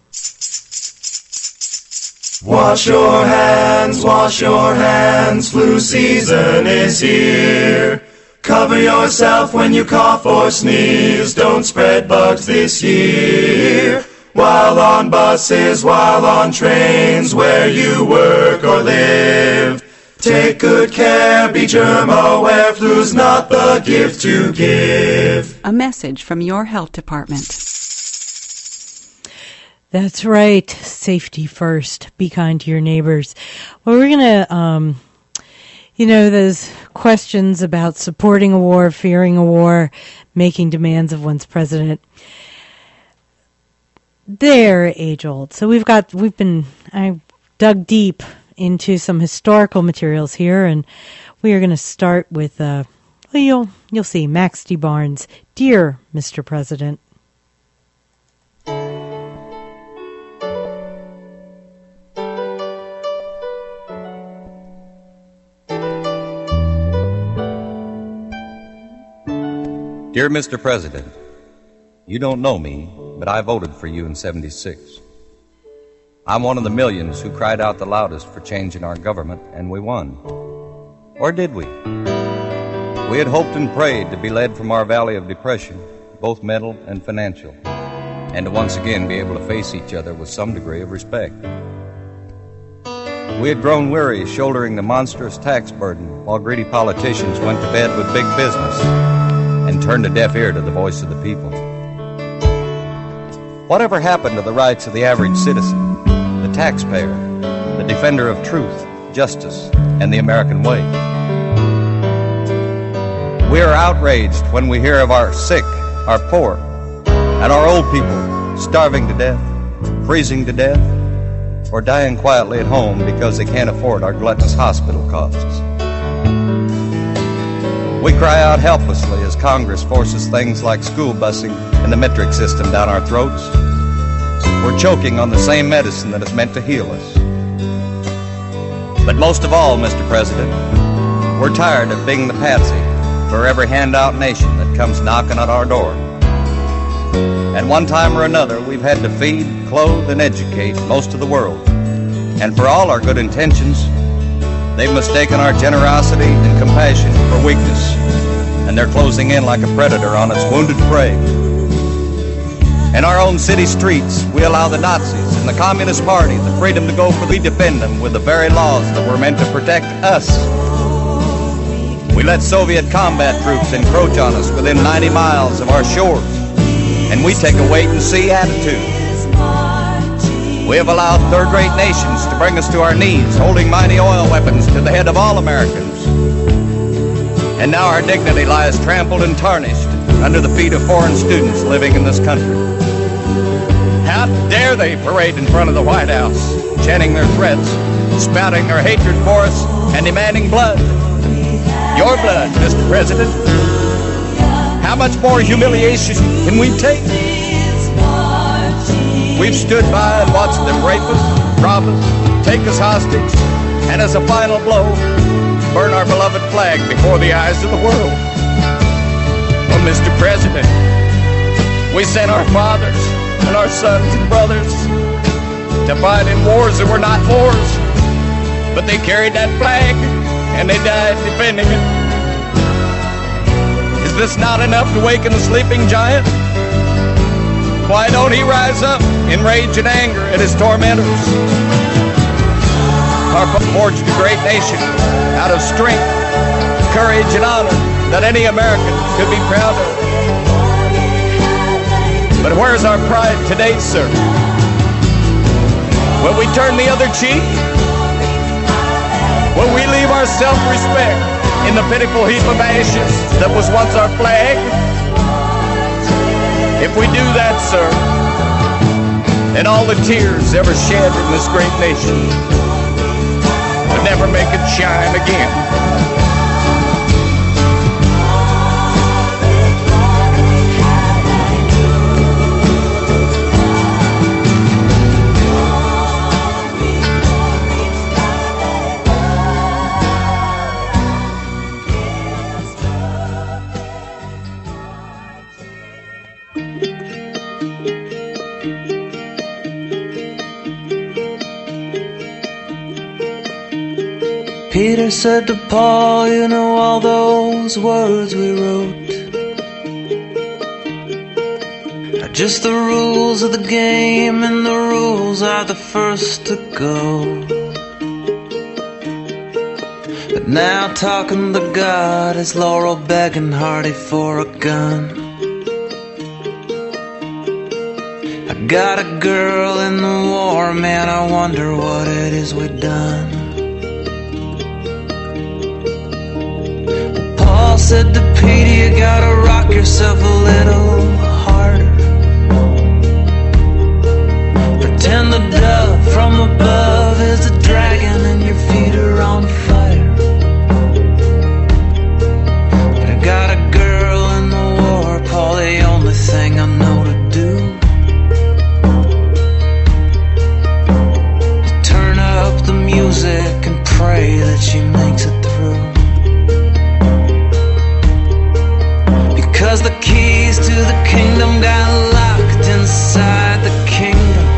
Wash your hands, wash your hands, flu season is here. Cover yourself when you cough or sneeze, don't spread bugs this year. While on buses, while on trains, where you work or live, take good care, be germ aware, flu's not the gift to give. A message from your health department. That's right. Safety first. Be kind to your neighbors. Well, we're going to, um, you know, those questions about supporting a war, fearing a war, making demands of one's president. They're age old. So we've got, we've been, I dug deep into some historical materials here, and we are going to start with, uh, well, you'll, you'll see, Max D. Barnes, Dear Mister President. Dear Mister President, you don't know me, but I voted for you in seventy-six. I'm one of the millions who cried out the loudest for change in our government, and we won. Or did we? We had hoped and prayed to be led from our valley of depression, both mental and financial, and to once again be able to face each other with some degree of respect. We had grown weary shouldering the monstrous tax burden while greedy politicians went to bed with big business and turned a deaf ear to the voice of the people. Whatever happened to the rights of the average citizen, the taxpayer, the defender of truth, justice, and the American way? We are outraged when we hear of our sick, our poor, and our old people starving to death, freezing to death, or dying quietly at home because they can't afford our gluttonous hospital costs. We cry out helplessly as Congress forces things like school busing and the metric system down our throats. We're choking on the same medicine that is meant to heal us. But most of all, Mister President, we're tired of being the patsy for every handout nation that comes knocking at our door. At one time or another, we've had to feed, clothe, and educate most of the world. And for all our good intentions, they've mistaken our generosity and compassion for weakness, and they're closing in like a predator on its wounded prey. In our own city streets, we allow the Nazis and the Communist Party the freedom to go for we defend them with the very laws that were meant to protect us. We let Soviet combat troops encroach on us within ninety miles of our shores, and we take a wait-and-see attitude. We have allowed third-rate nations to bring us to our knees, holding mighty oil weapons to the head of all Americans. And now our dignity lies trampled and tarnished under the feet of foreign students living in this country. How dare they parade in front of the White House, chanting their threats, spouting their hatred for us, and demanding blood. Your blood, Mister President. How much more humiliation can we take? We've stood by and watched them rape us, rob us, take us hostage, and as a final blow, burn our beloved flag before the eyes of the world. Oh, Mister President, we sent our fathers and our sons and brothers to fight in wars that were not wars, but they carried that flag and they died defending it. Is this not enough to waken the sleeping giant? Why don't he rise up in rage and anger at his tormentors? Our father forged a great nation out of strength, courage, and honor that any American could be proud of. But where's our pride today, sir? Will we turn the other cheek? Will we leave our self-respect in the pitiful heap of ashes that was once our flag? If we do that, sir, then all the tears ever shed in this great nation will never make it shine again. Peter said to Paul, you know all those words we wrote are just the rules of the game, and the rules are the first to go. But now talking to God is Laurel begging Hardy for a gun. I got a girl in the war, man, I wonder what it is we done. Paul said to Peter, you gotta rock yourself a little harder. Pretend the dove from above is a dragon and your feet are on fire. But I got a girl in the war, Paul, the only thing I know to do is turn up the music and pray that she makes it through. Cause the keys to the kingdom got locked inside the kingdom,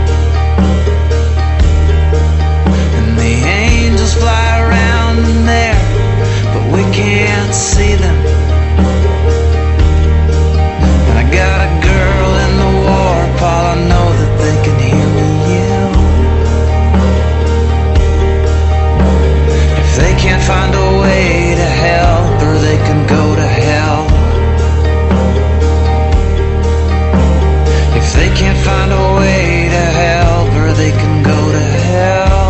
and the angels fly around in there, but we can't see them. And I got a girl in the war, Paul, I know that they can hear me yell. If they can't find a way to help her, they can go to hell. If they can't find a way to help her, they can go to hell.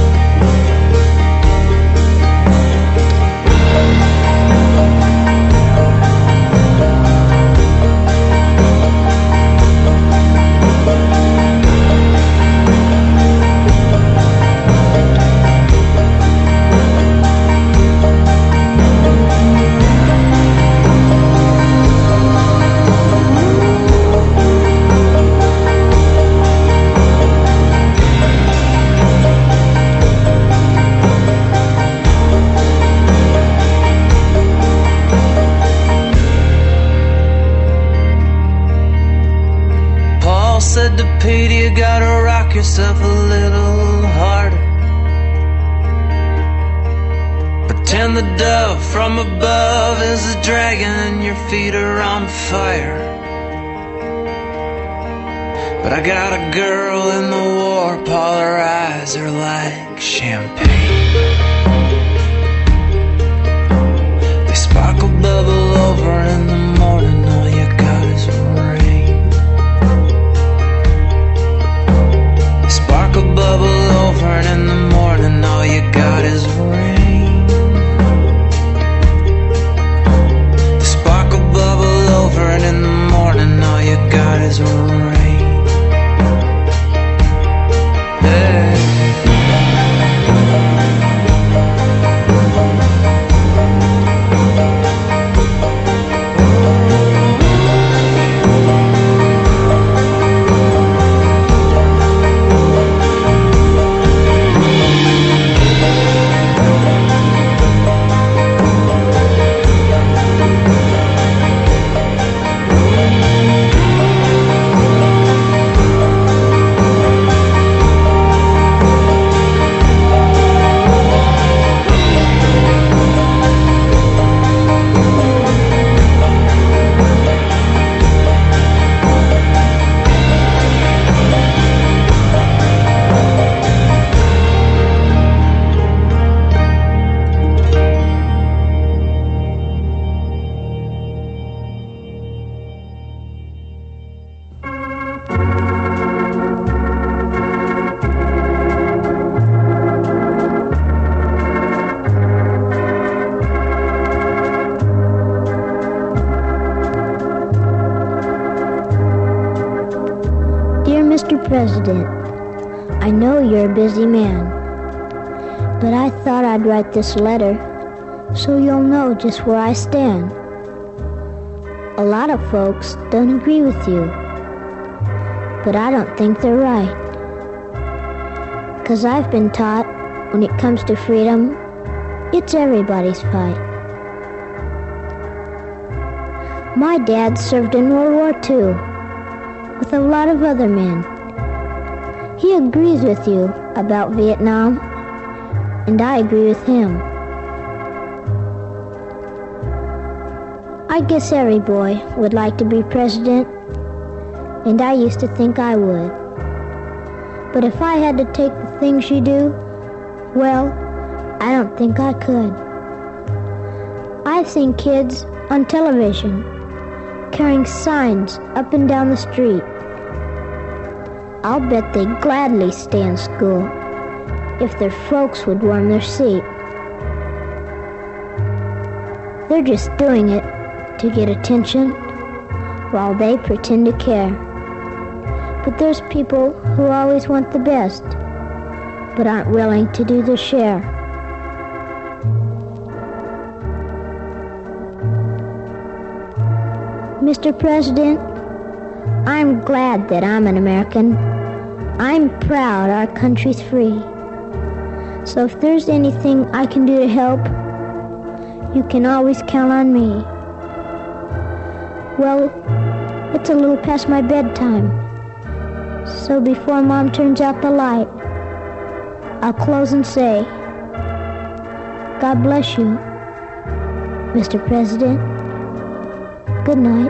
Said to Peter, you gotta rock yourself a little harder. Pretend the dove from above is a dragon and your feet are on fire. But I got a girl in the war, Paul, her eyes are like champagne. They sparkle, bubble over in the morning, all you got is rain. Sparkle, bubble over, and in the morning all you got is rain. The sparkle, bubble over, and in the morning all you got is rain. Hey. President, I know you're a busy man, but I thought I'd write this letter so you'll know just where I stand. A lot of folks don't agree with you, but I don't think they're right. 'Cause I've been taught when it comes to freedom, it's everybody's fight. My dad served in World War Two with a lot of other men. He agrees with you about Vietnam, and I agree with him. I guess every boy would like to be president, and I used to think I would. But if I had to take the things you do, well, I don't think I could. I've seen kids on television carrying signs up and down the street. I'll bet they'd gladly stay in school if their folks would warm their seat. They're just doing it to get attention while they pretend to care. But there's people who always want the best, but aren't willing to do their share. Mister President, I'm glad that I'm an American. I'm proud our country's free. So if there's anything I can do to help, you can always count on me. Well, it's a little past my bedtime, so before Mom turns out the light, I'll close and say, God bless you, Mister President. Good night.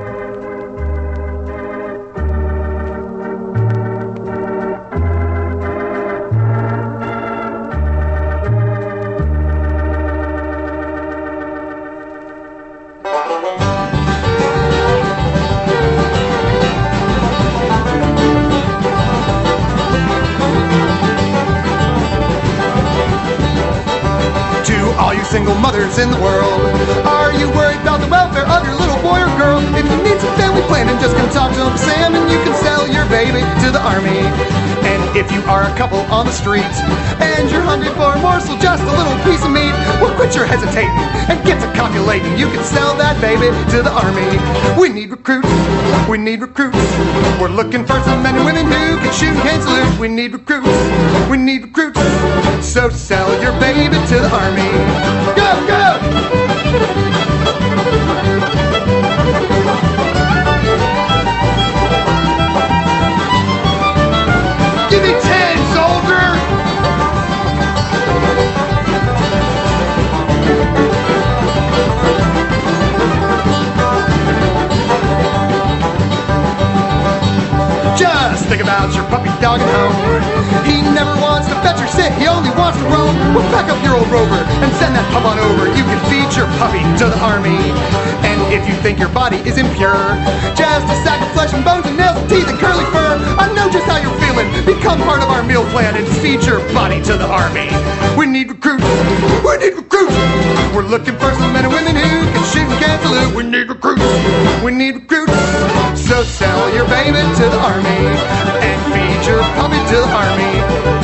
Single mothers in the world, are you worried about the welfare of your little boy or girl? If you need some family planning, just come talk to Uncle Sam and you can sell your baby to the army. And if you are a couple on the streets and you're hungry for a morsel, just a little piece of meat, well, quit your hesitating and get to copulating. You can sell that baby to the army. We need recruits, we need recruits. We're looking for some men and women who can shoot and can salute. We need recruits, we need recruits. So sell your baby to the army. Go, go! Give me ten, soldier! Just think about your puppy dog at home. He never wants to fetch or sit, he only wants to roam. Well, pack up your old Rover and send that pup on over. You can feed your puppy to the army. And if you think your body is impure, just a sack of flesh and bones and nails and teeth and curly fur, I know just how you're feeling. Become part of our meal plan and feed your body to the army. We need recruits, we need recruits. We're looking for some men and women who can shoot and can salute. We need recruits, we need recruits. So sell your baby to the army and feed your puppy to the army.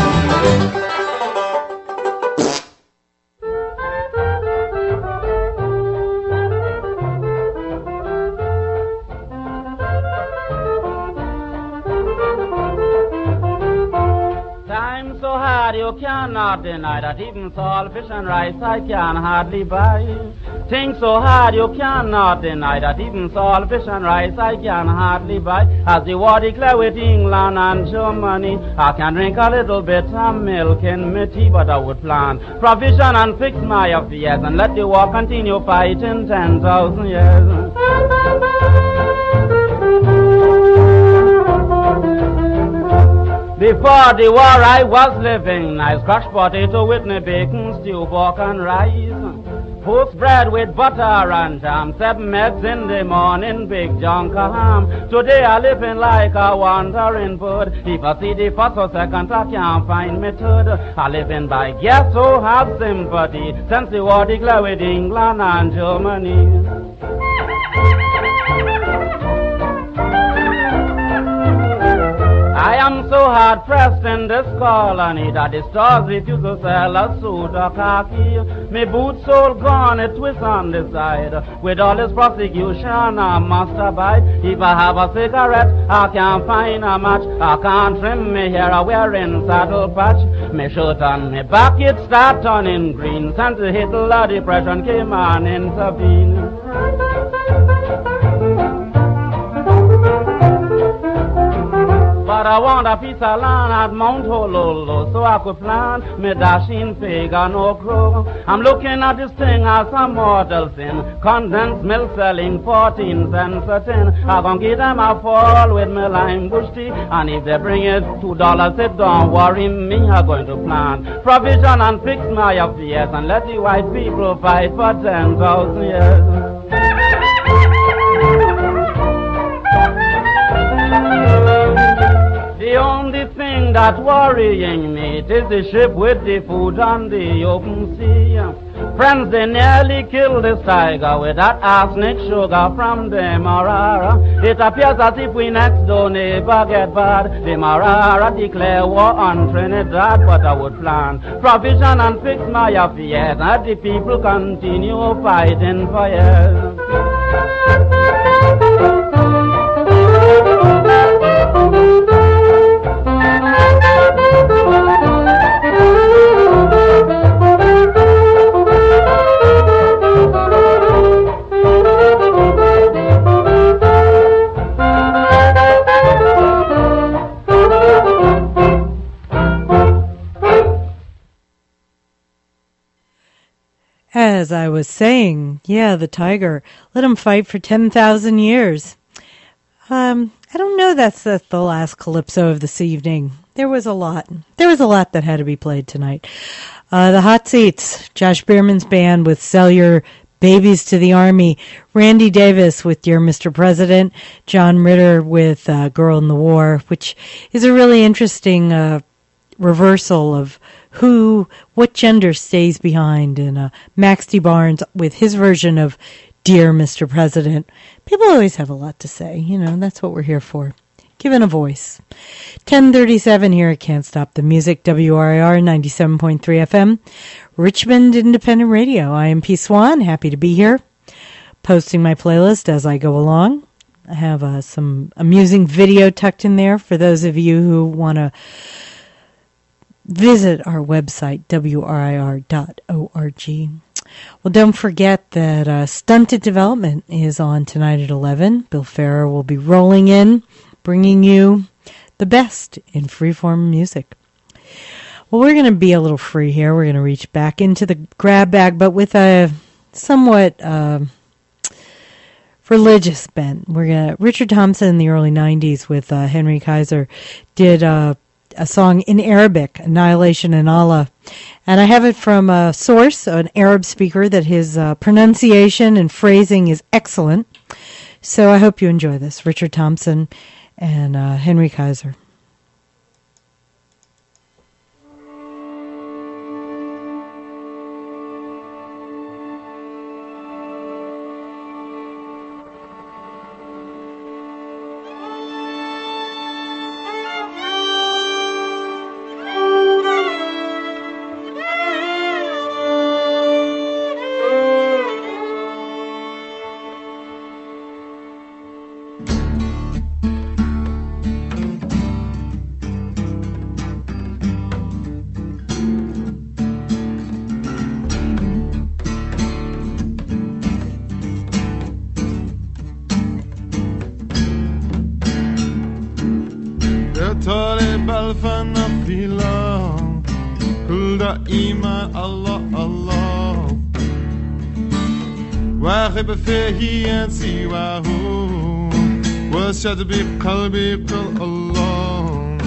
Time so hard you cannot deny that even salt fish and rice I can hardly buy. Think so hard you cannot deny that even salt fish and rice I can hardly buy. As the war declare with England and Germany, I can drink a little bit of milk in my tea, but I would plan provision and fix my affairs and let the war continue fighting ten thousand years. Before the war I was living nice, crushed potato with me bacon, stew, pork and rice. Toast bread with butter and jam, seven eggs in the morning, big junk of ham. Today I living like a wandering bird. If I see the first or second, I can't find me third. I living by guess who have sympathy since the war declared with England and Germany. I am so hard pressed in this colony that the stores refuse to sell a suit or khaki. Me boot sole gone, it twist on the side. With all this prosecution, I must abide. If I have a cigarette, I can't find a match. I can't trim me hair, I wearing saddle patch. Me shirt on me back, it start turning green. Since the Hitler depression came and intervened. But I want a piece of land at Mount Hololo so I could plant me dashing pig and okra. I'm looking at this thing as a mortal sin. Condensed milk selling fourteen cents a tin. I gon' give them a fall with me lime bush tea. And if they bring it two dollars, it don't worry me. I'm going to plant provision and fix my affairs and let the white people fight for ten thousand years. The only thing that's worrying me is the ship with the food on the open sea. Friends, they nearly killed this tiger with that arsenic sugar from the Marara. It appears as if we next door never get bad. The Marara declare war on Trinidad, but I would plan provision and fix my affairs, and the people continue fighting for years. As I was saying, yeah, the tiger, let him fight for ten thousand years. Um, I don't know that's the, the last calypso of this evening. There was a lot. There was a lot that had to be played tonight. Uh, the Hot Seats, Josh Bierman's band with Sell Your Babies to the Army, Randy Davis with Dear Mister President, John Ritter with uh, Girl in the War, which is a really interesting uh, reversal of who, what gender stays behind, and uh, Max D. Barnes with his version of Dear Mister President. People always have a lot to say, you know, that's what we're here for. Given a voice. ten thirty-seven here at Can't Stop the Music, W R I R ninety-seven point three F M, Richmond Independent Radio. I am P. Swan, happy to be here, posting my playlist as I go along. I have uh, some amusing video tucked in there for those of you who want to visit our website, W R I R dot org. Well, don't forget that uh, Stunted Development is on tonight at eleven. Bill Farrer will be rolling in, bringing you the best in freeform music. Well, we're going to be a little free here. We're going to reach back into the grab bag, but with a somewhat uh, religious bent. We're gonna Richard Thompson in the early nineties with uh, Henry Kaiser did uh, a song in Arabic, Annihilation in Allah. And I have it from a source, an Arab speaker, that his uh, pronunciation and phrasing is excellent. So I hope you enjoy this. Richard Thompson and uh, Henry Kaiser. فيه سواه واشهد بقلبي قل الله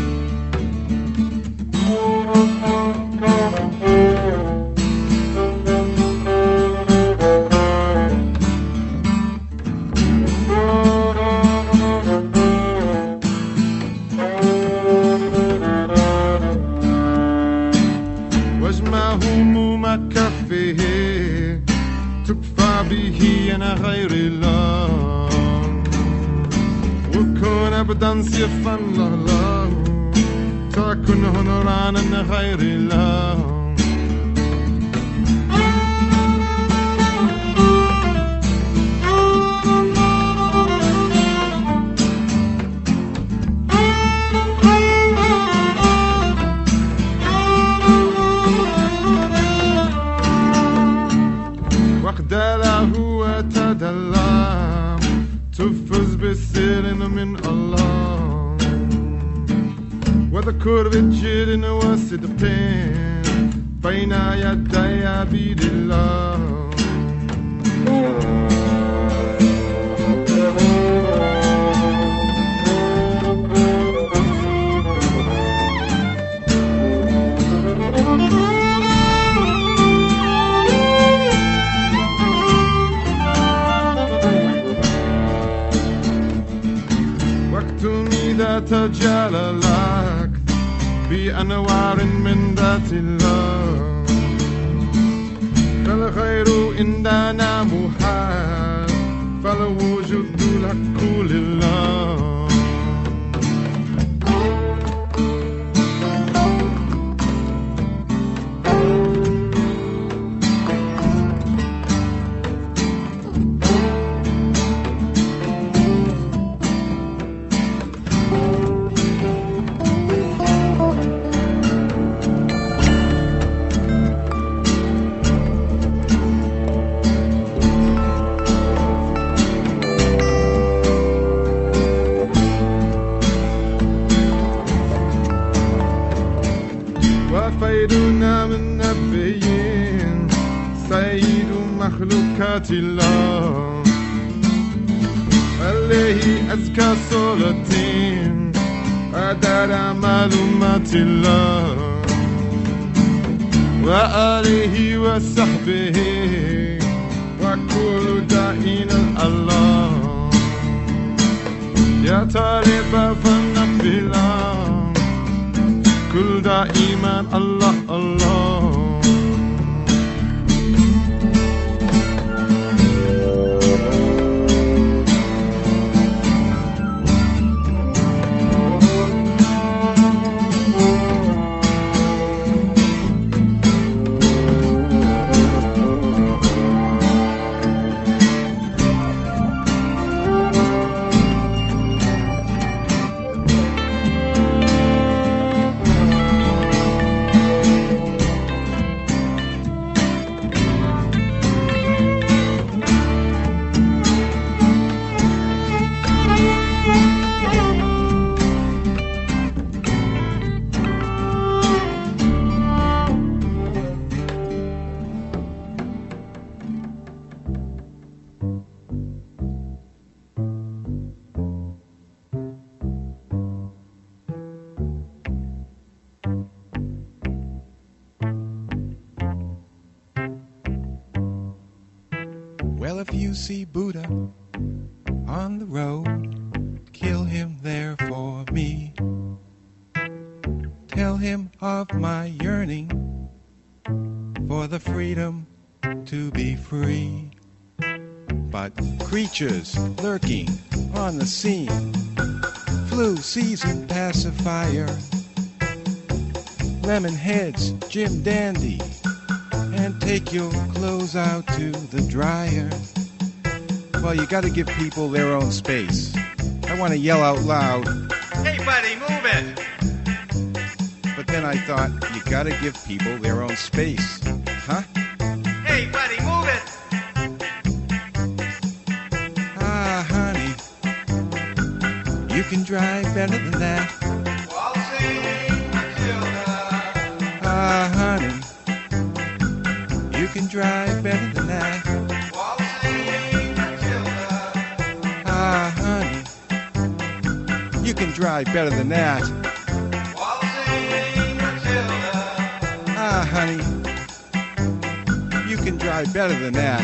واجمع همومك فيه تكفى به أنا غير الله وكون أبدا سيفا الله تكن هنرانا غير الله وقدره وتدلى تفز بالسير من الله واذكر بالجيل وصدقين بين يدي عبيد الله تجلى لك بأنوار من ذات الله فالخير عندنا محال فالوجود لك كل الله وفيدنا من نبيين سيد مخلوقات الله عليه أزكى صلاتين أدار معلومات الله وآله وصحبه وكل داعين الله يا طالب فنقبلا كل دائما الله الله Well, if you see Buddha on the road, kill him there for me. Tell him of my yearning for the freedom to be free. But creatures lurking on the scene, flu season pacifier, lemon heads, Jim Dandy, and take your clothes out to the dryer. Well, you gotta give people their own space. I want to yell out loud, "Hey buddy, move it!" But then I thought, you gotta give people their own space. Huh? Hey buddy, move it! Ah, honey, you can drive better than that. Ah, honey, you can drive better than that. Ah, honey, you can drive better than that. Ah, honey, you can drive better than that.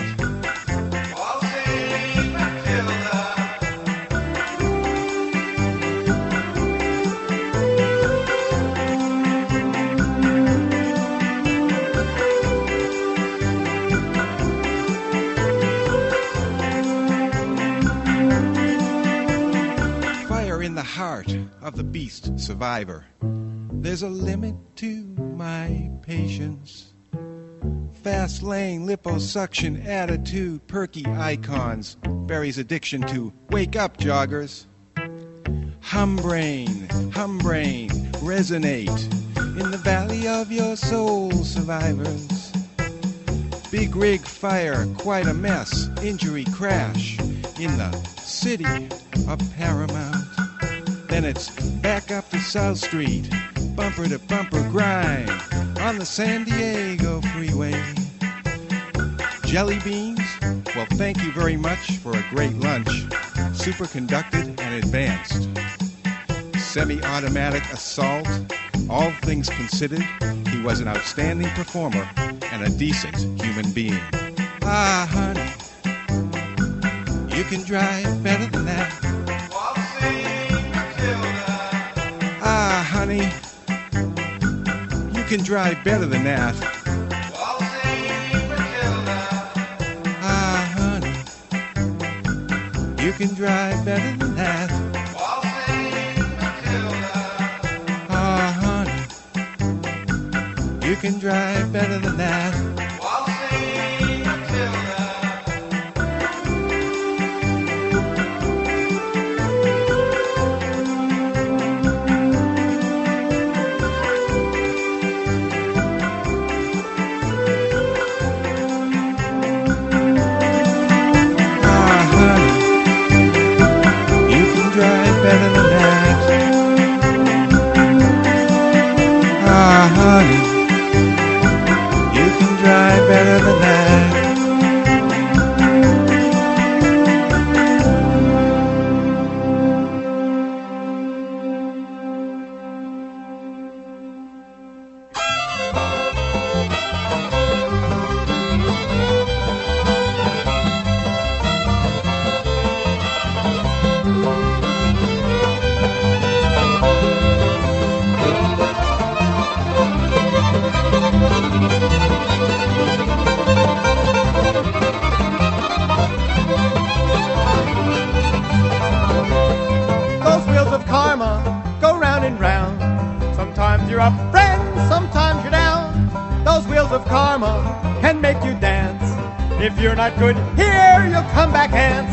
Fire in the heart of the beast survivor. There's a limit to my patience. Fast lane, liposuction, attitude, perky icons, Barry's addiction to wake up, joggers. Hum brain, hum brain, resonate in the valley of your soul, survivors. Big rig fire, quite a mess, injury crash in the city of Paramount. Then it's back up to South Street, bumper to bumper grind on the San Diego freeway. Jelly beans? Well, thank you very much for a great lunch. Superconducted and advanced. Semi-automatic assault. All things considered, he was an outstanding performer and a decent human being. Ah, honey, you can drive better than that. Ah, honey, you can drive better than that. Ah, honey, you can drive better than that. Ah, honey, you can drive better than that. Better than that. Ah, honey, you can drive better than that. If you're not good here, you'll come back ants.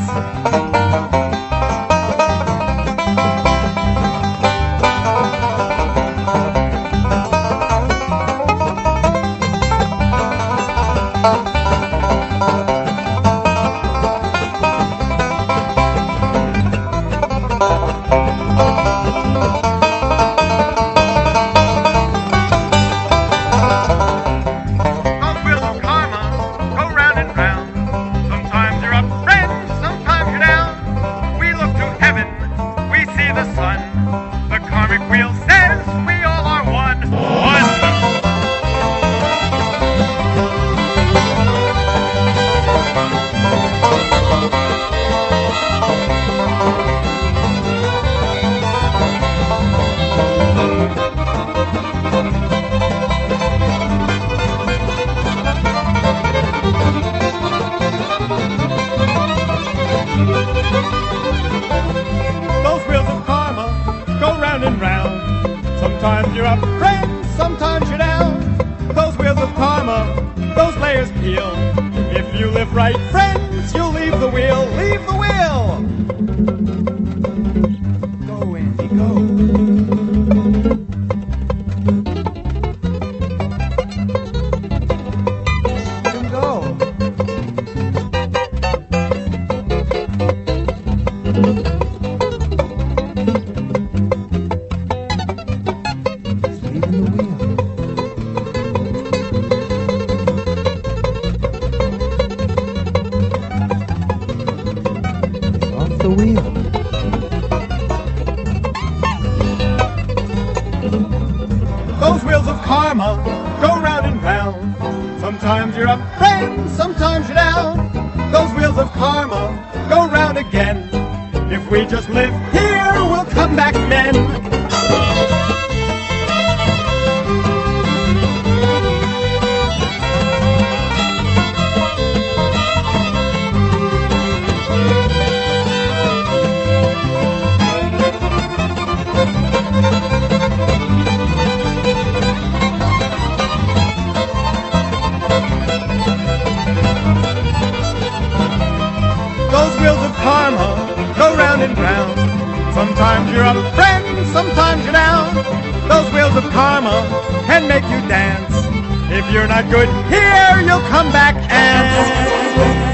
karma go round and round. Sometimes you're up, friend, sometimes you're down. Those wheels of karma can make you dance. If you're not good here, you'll come back and...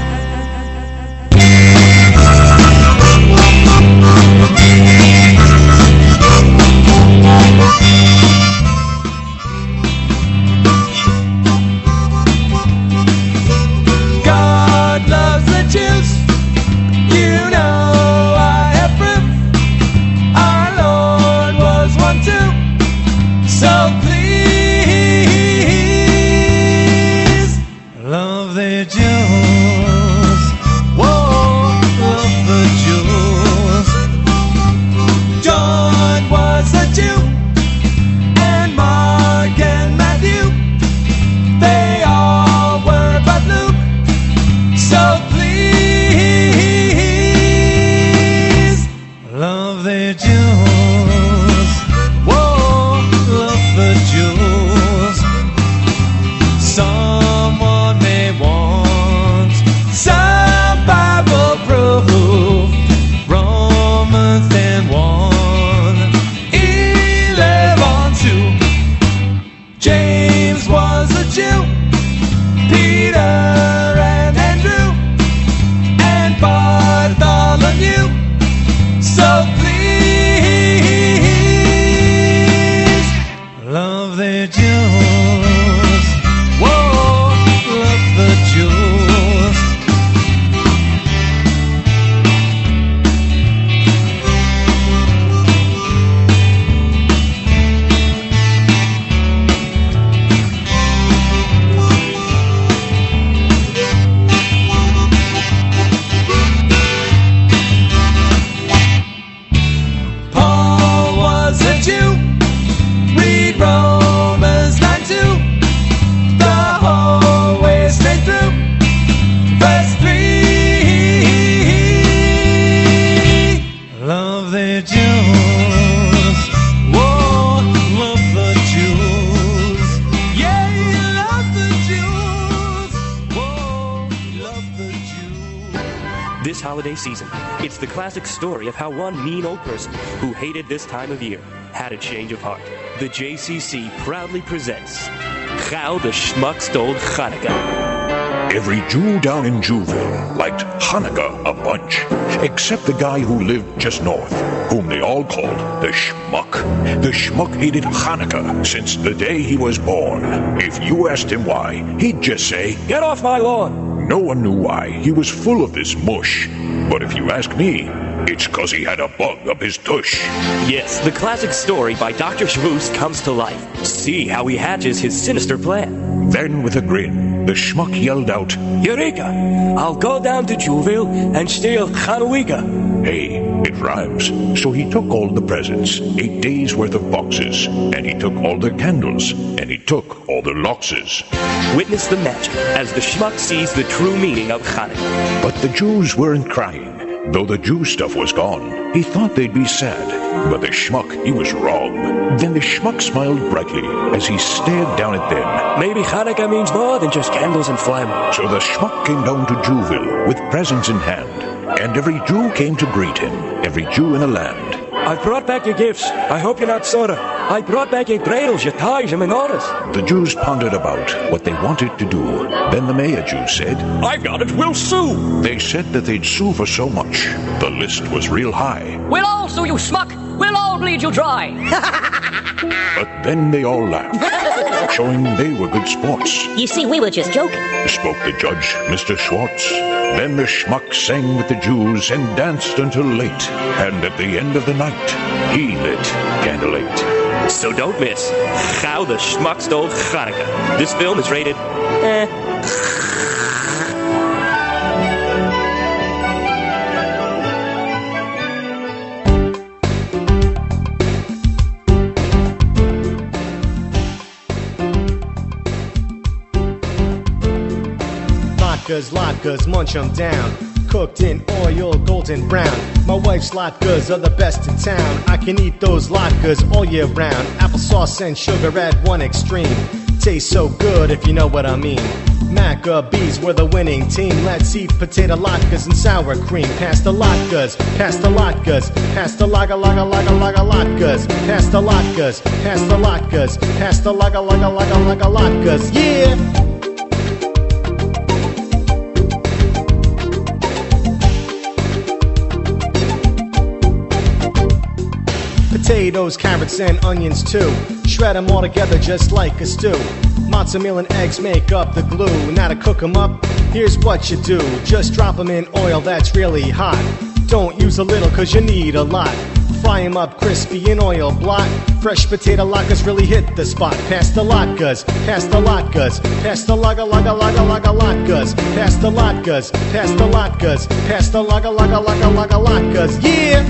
God loves the Jews. You know I have proof. Our Lord was one too. So please love the Jews. Whoa, love the Jews. John was a Jew, and Mark and Matthew, they all were but Luke. So please love the Jews. Whoa, love the Jews. Someone may want some Bible proof. Romans ten one, eleven two. James was a Jew. Peter and Andrew and Bartholomew. So please love the Jews. Whoa, love the Jews. Paul was a Jew. Read Romans nine two. The whole way straight through. Verse three. Love the Jews. Whoa, love the Jews. Yeah, love the Jews. Whoa, love the Jews. This holiday season, it's the classic story of how one mean old person who hated this time of year had a change of heart. The J C C proudly presents How the Schmuck Stole Hanukkah. Every Jew down in Jewville liked Hanukkah a bunch, except the guy who lived just north, whom they all called the Schmuck. The Schmuck hated Hanukkah since the day he was born. If you asked him why, he'd just say, "Get off my lawn!" No one knew why. He was full of this mush. But if you ask me, it's 'cause he had a bug up his tush. Yes, the classic story by Doctor Schwoost comes to life. See how he hatches his sinister plan. Then, with a grin, the Schmuck yelled out, Eureka! I'll go down to Jewville and steal Hanukkah. Hey, it rhymes. So he took all the presents, eight days worth of boxes, and he took all the candles, and he took all the loxes. Witness the magic as the Schmuck sees the true meaning of Hanukkah. But the Jews weren't crying. Though the Jew stuff was gone, he thought they'd be sad. But the Schmuck, he was wrong. Then the Schmuck smiled brightly as he stared down at them. Maybe Hanukkah means more than just candles and phlegm. So the Schmuck came down to Jewville with presents in hand. And every Jew came to greet him, every Jew in the land. I brought back your gifts. I hope you're not sorry. I brought back your dreidels, your ties, and menorahs. The Jews pondered about what they wanted to do. Then the mayor Jew said, I got it, we'll sue. They said that they'd sue for so much. The list was real high. We'll all sue you, schmuck. We'll all bleed you dry. But then they all laughed, showing they were good sports. You see, we were just joking, spoke the judge, Mister Schwartz. Then the Schmuck sang with the Jews and danced until late. And at the end of the night, he lit candle eight. So don't miss How the Schmuck Stole Hanukkah. This film is rated eh. Latkes, latkes, munch 'em down. Cooked in oil, golden brown. My wife's latkes are the best in town. I can eat those latkes all year round. Applesauce and sugar at one extreme. Tastes so good if you know what I mean. Maccabees were the winning team. Let's eat potato latkes and sour cream. Pass the latkes, pass the latkes, pass the laga laga laga laga latkes, pass the latkes, pass the latkes, pass the laga laga laga laga latkes. Yeah. Potatoes, carrots, and onions too. Shred them all together just like a stew. Matzo meal and eggs make up the glue. Now to cook them up, here's what you do. Just drop them in oil that's really hot. Don't use a little cause you need a lot. Fry them up crispy in oil blot. Fresh potato latkes really hit the spot. Pass the latkes, pass the latkes, pass the laga laga laga laga latkes, pass the latkes, pass the latkes, pass the laga laga laga laga latkes. Yeah!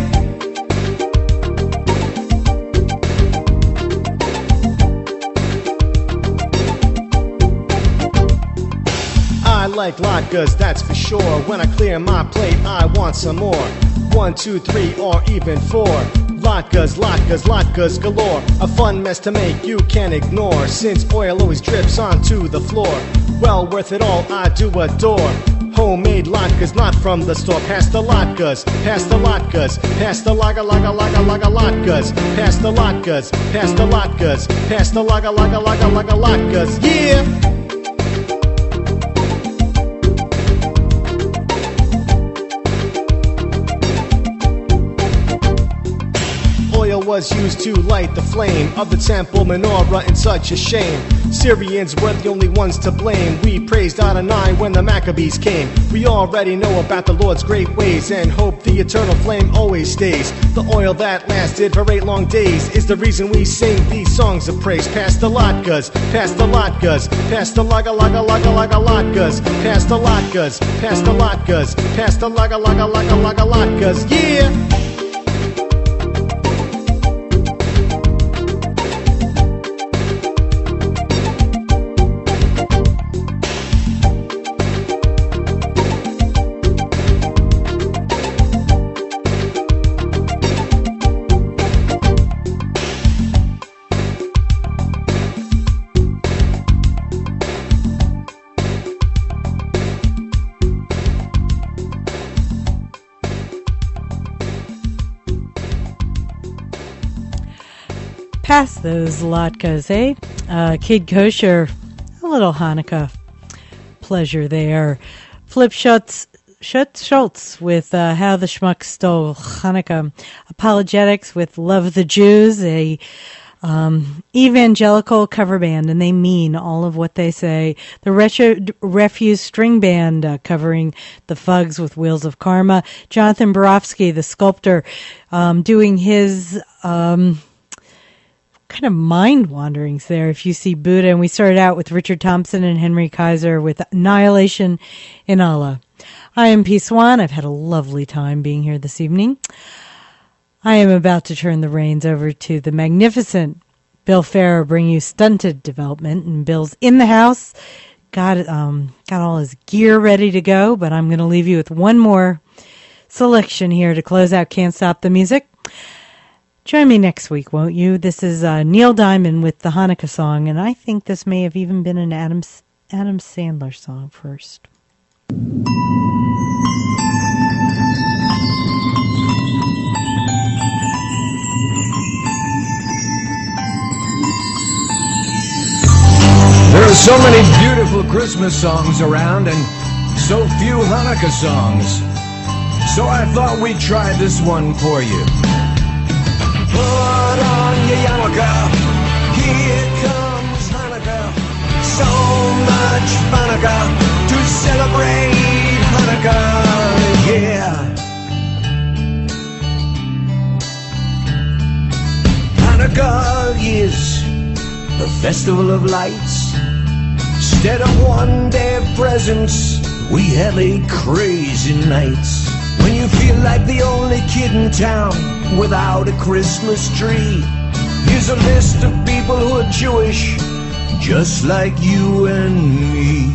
I like latkes, that's for sure. When I clear my plate, I want some more. One, two, three, or even four. Latkes, latkes, latkes galore. A fun mess to make you can't ignore, since oil always drips onto the floor. Well worth it all, I do adore. Homemade latkes, not from the store. Pass the latkes, pass the latkes, pass the laga laga laga laga latkes, pass the latkes, pass the latkes, pass the laga laga laga laga latkes. Yeah! Oil was used to light the flame of the temple menorah, and such a shame. Syrians were the only ones to blame. We praised Adonai when the Maccabees came. We already know about the Lord's great ways and hope the eternal flame always stays. The oil that lasted for eight long days is the reason we sing these songs of praise. Pass the latkes, pass the latkes, pass the laga laga laga laga latkes, pass the latkes, pass the latkes, pass the laga laga laga laga latkes. Yeah! Pass those latkes, eh? Uh, Kid Kosher, a little Hanukkah pleasure there. Flip Schultz, Schultz, Schultz with uh, How the Schmuck Stole Hanukkah. Apologetics with Love the Jews, a um, evangelical cover band, and they mean all of what they say. The Retro Refuse String Band uh, covering the Fugs with Wheels of Karma. Jonathan Borofsky, the sculptor, um, doing his... Um, kind of mind wanderings there if you see Buddha. And we started out with Richard Thompson and Henry Kaiser with Annihilation in Allah. I am P. Swan. I've had a lovely time being here this evening. I am about to turn the reins over to the magnificent Bill Farrer, bring you Stunted Development, and Bill's in the house. Got um got all his gear ready to go, but I'm going to leave you with one more selection here to close out Can't Stop the Music. Join me next week, won't you? This is uh, Neil Diamond with the Hanukkah song, and I think this may have even been an Adam, Adam Sandler song first. There are so many beautiful Christmas songs around and so few Hanukkah songs. So I thought we'd try this one for you. Put on your yarmulke, here comes Hanukkah. So much Hanukkah to celebrate Hanukkah, yeah. Hanukkah is a festival of lights. Instead of one day of presents, we have eight crazy nights. When you feel like the only kid in town without a Christmas tree, here's a list of people who are Jewish, just like you and me.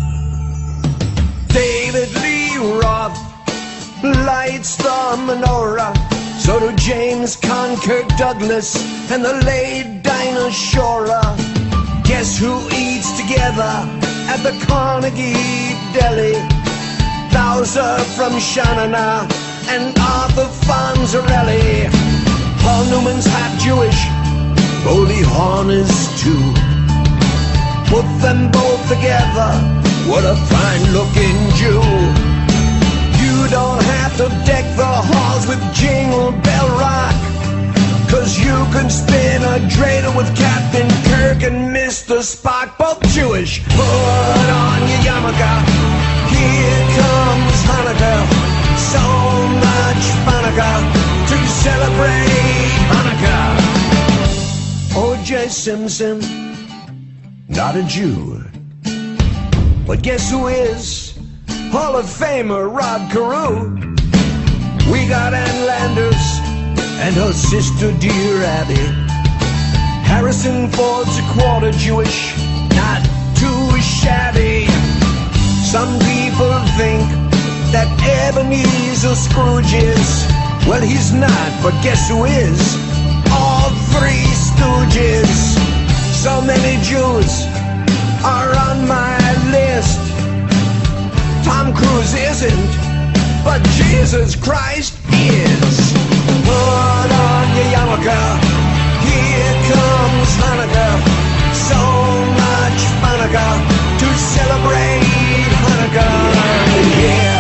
David Lee Roth lights the menorah. So do James Conker Douglas and the late Dinah Shora. Guess who eats together at the Carnegie Deli? Bowser from Shanana and Arthur Fonzarelli. Paul Newman's half Jewish, Goldie Hawn is too. Put them both together, what a fine-looking Jew. You don't have to deck the halls with Jingle Bell Rock, 'cause you can spin a dreidel with Captain Kirk and Mister Spock, both Jewish. Put on your yarmulke, here comes Hanukkah. So much Hanukkah to celebrate Hanukkah. O J Simpson, not a Jew, but guess who is? Hall of Famer Rod Carew. We got Ann Landers and her sister dear Abby. Harrison Ford's a quarter Jewish, not too shabby. Some people think that Ebenezer Scrooge is. Well, he's not, but guess who is? All three Stooges. So many Jews are on my list. Tom Cruise isn't, but Jesus Christ is. Put on your yarmulke, here comes Hanukkah. So much Hanukkah to celebrate Hanukkah, yeah.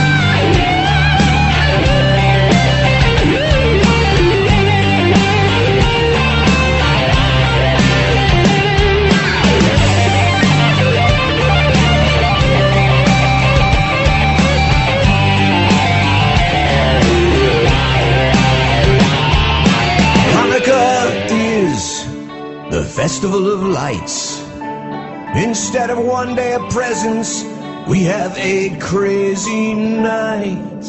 The Festival of Lights. Instead of one day of presents, we have eight crazy nights.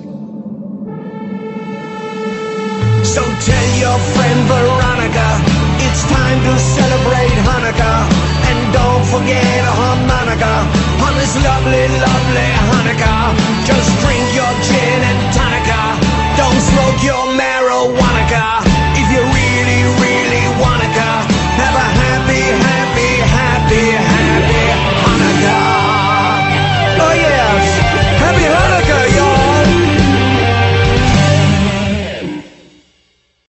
So tell your friend Veronica, it's time to celebrate Hanukkah. And don't forget a harmonica on this lovely, lovely Hanukkah. Just drink your gin and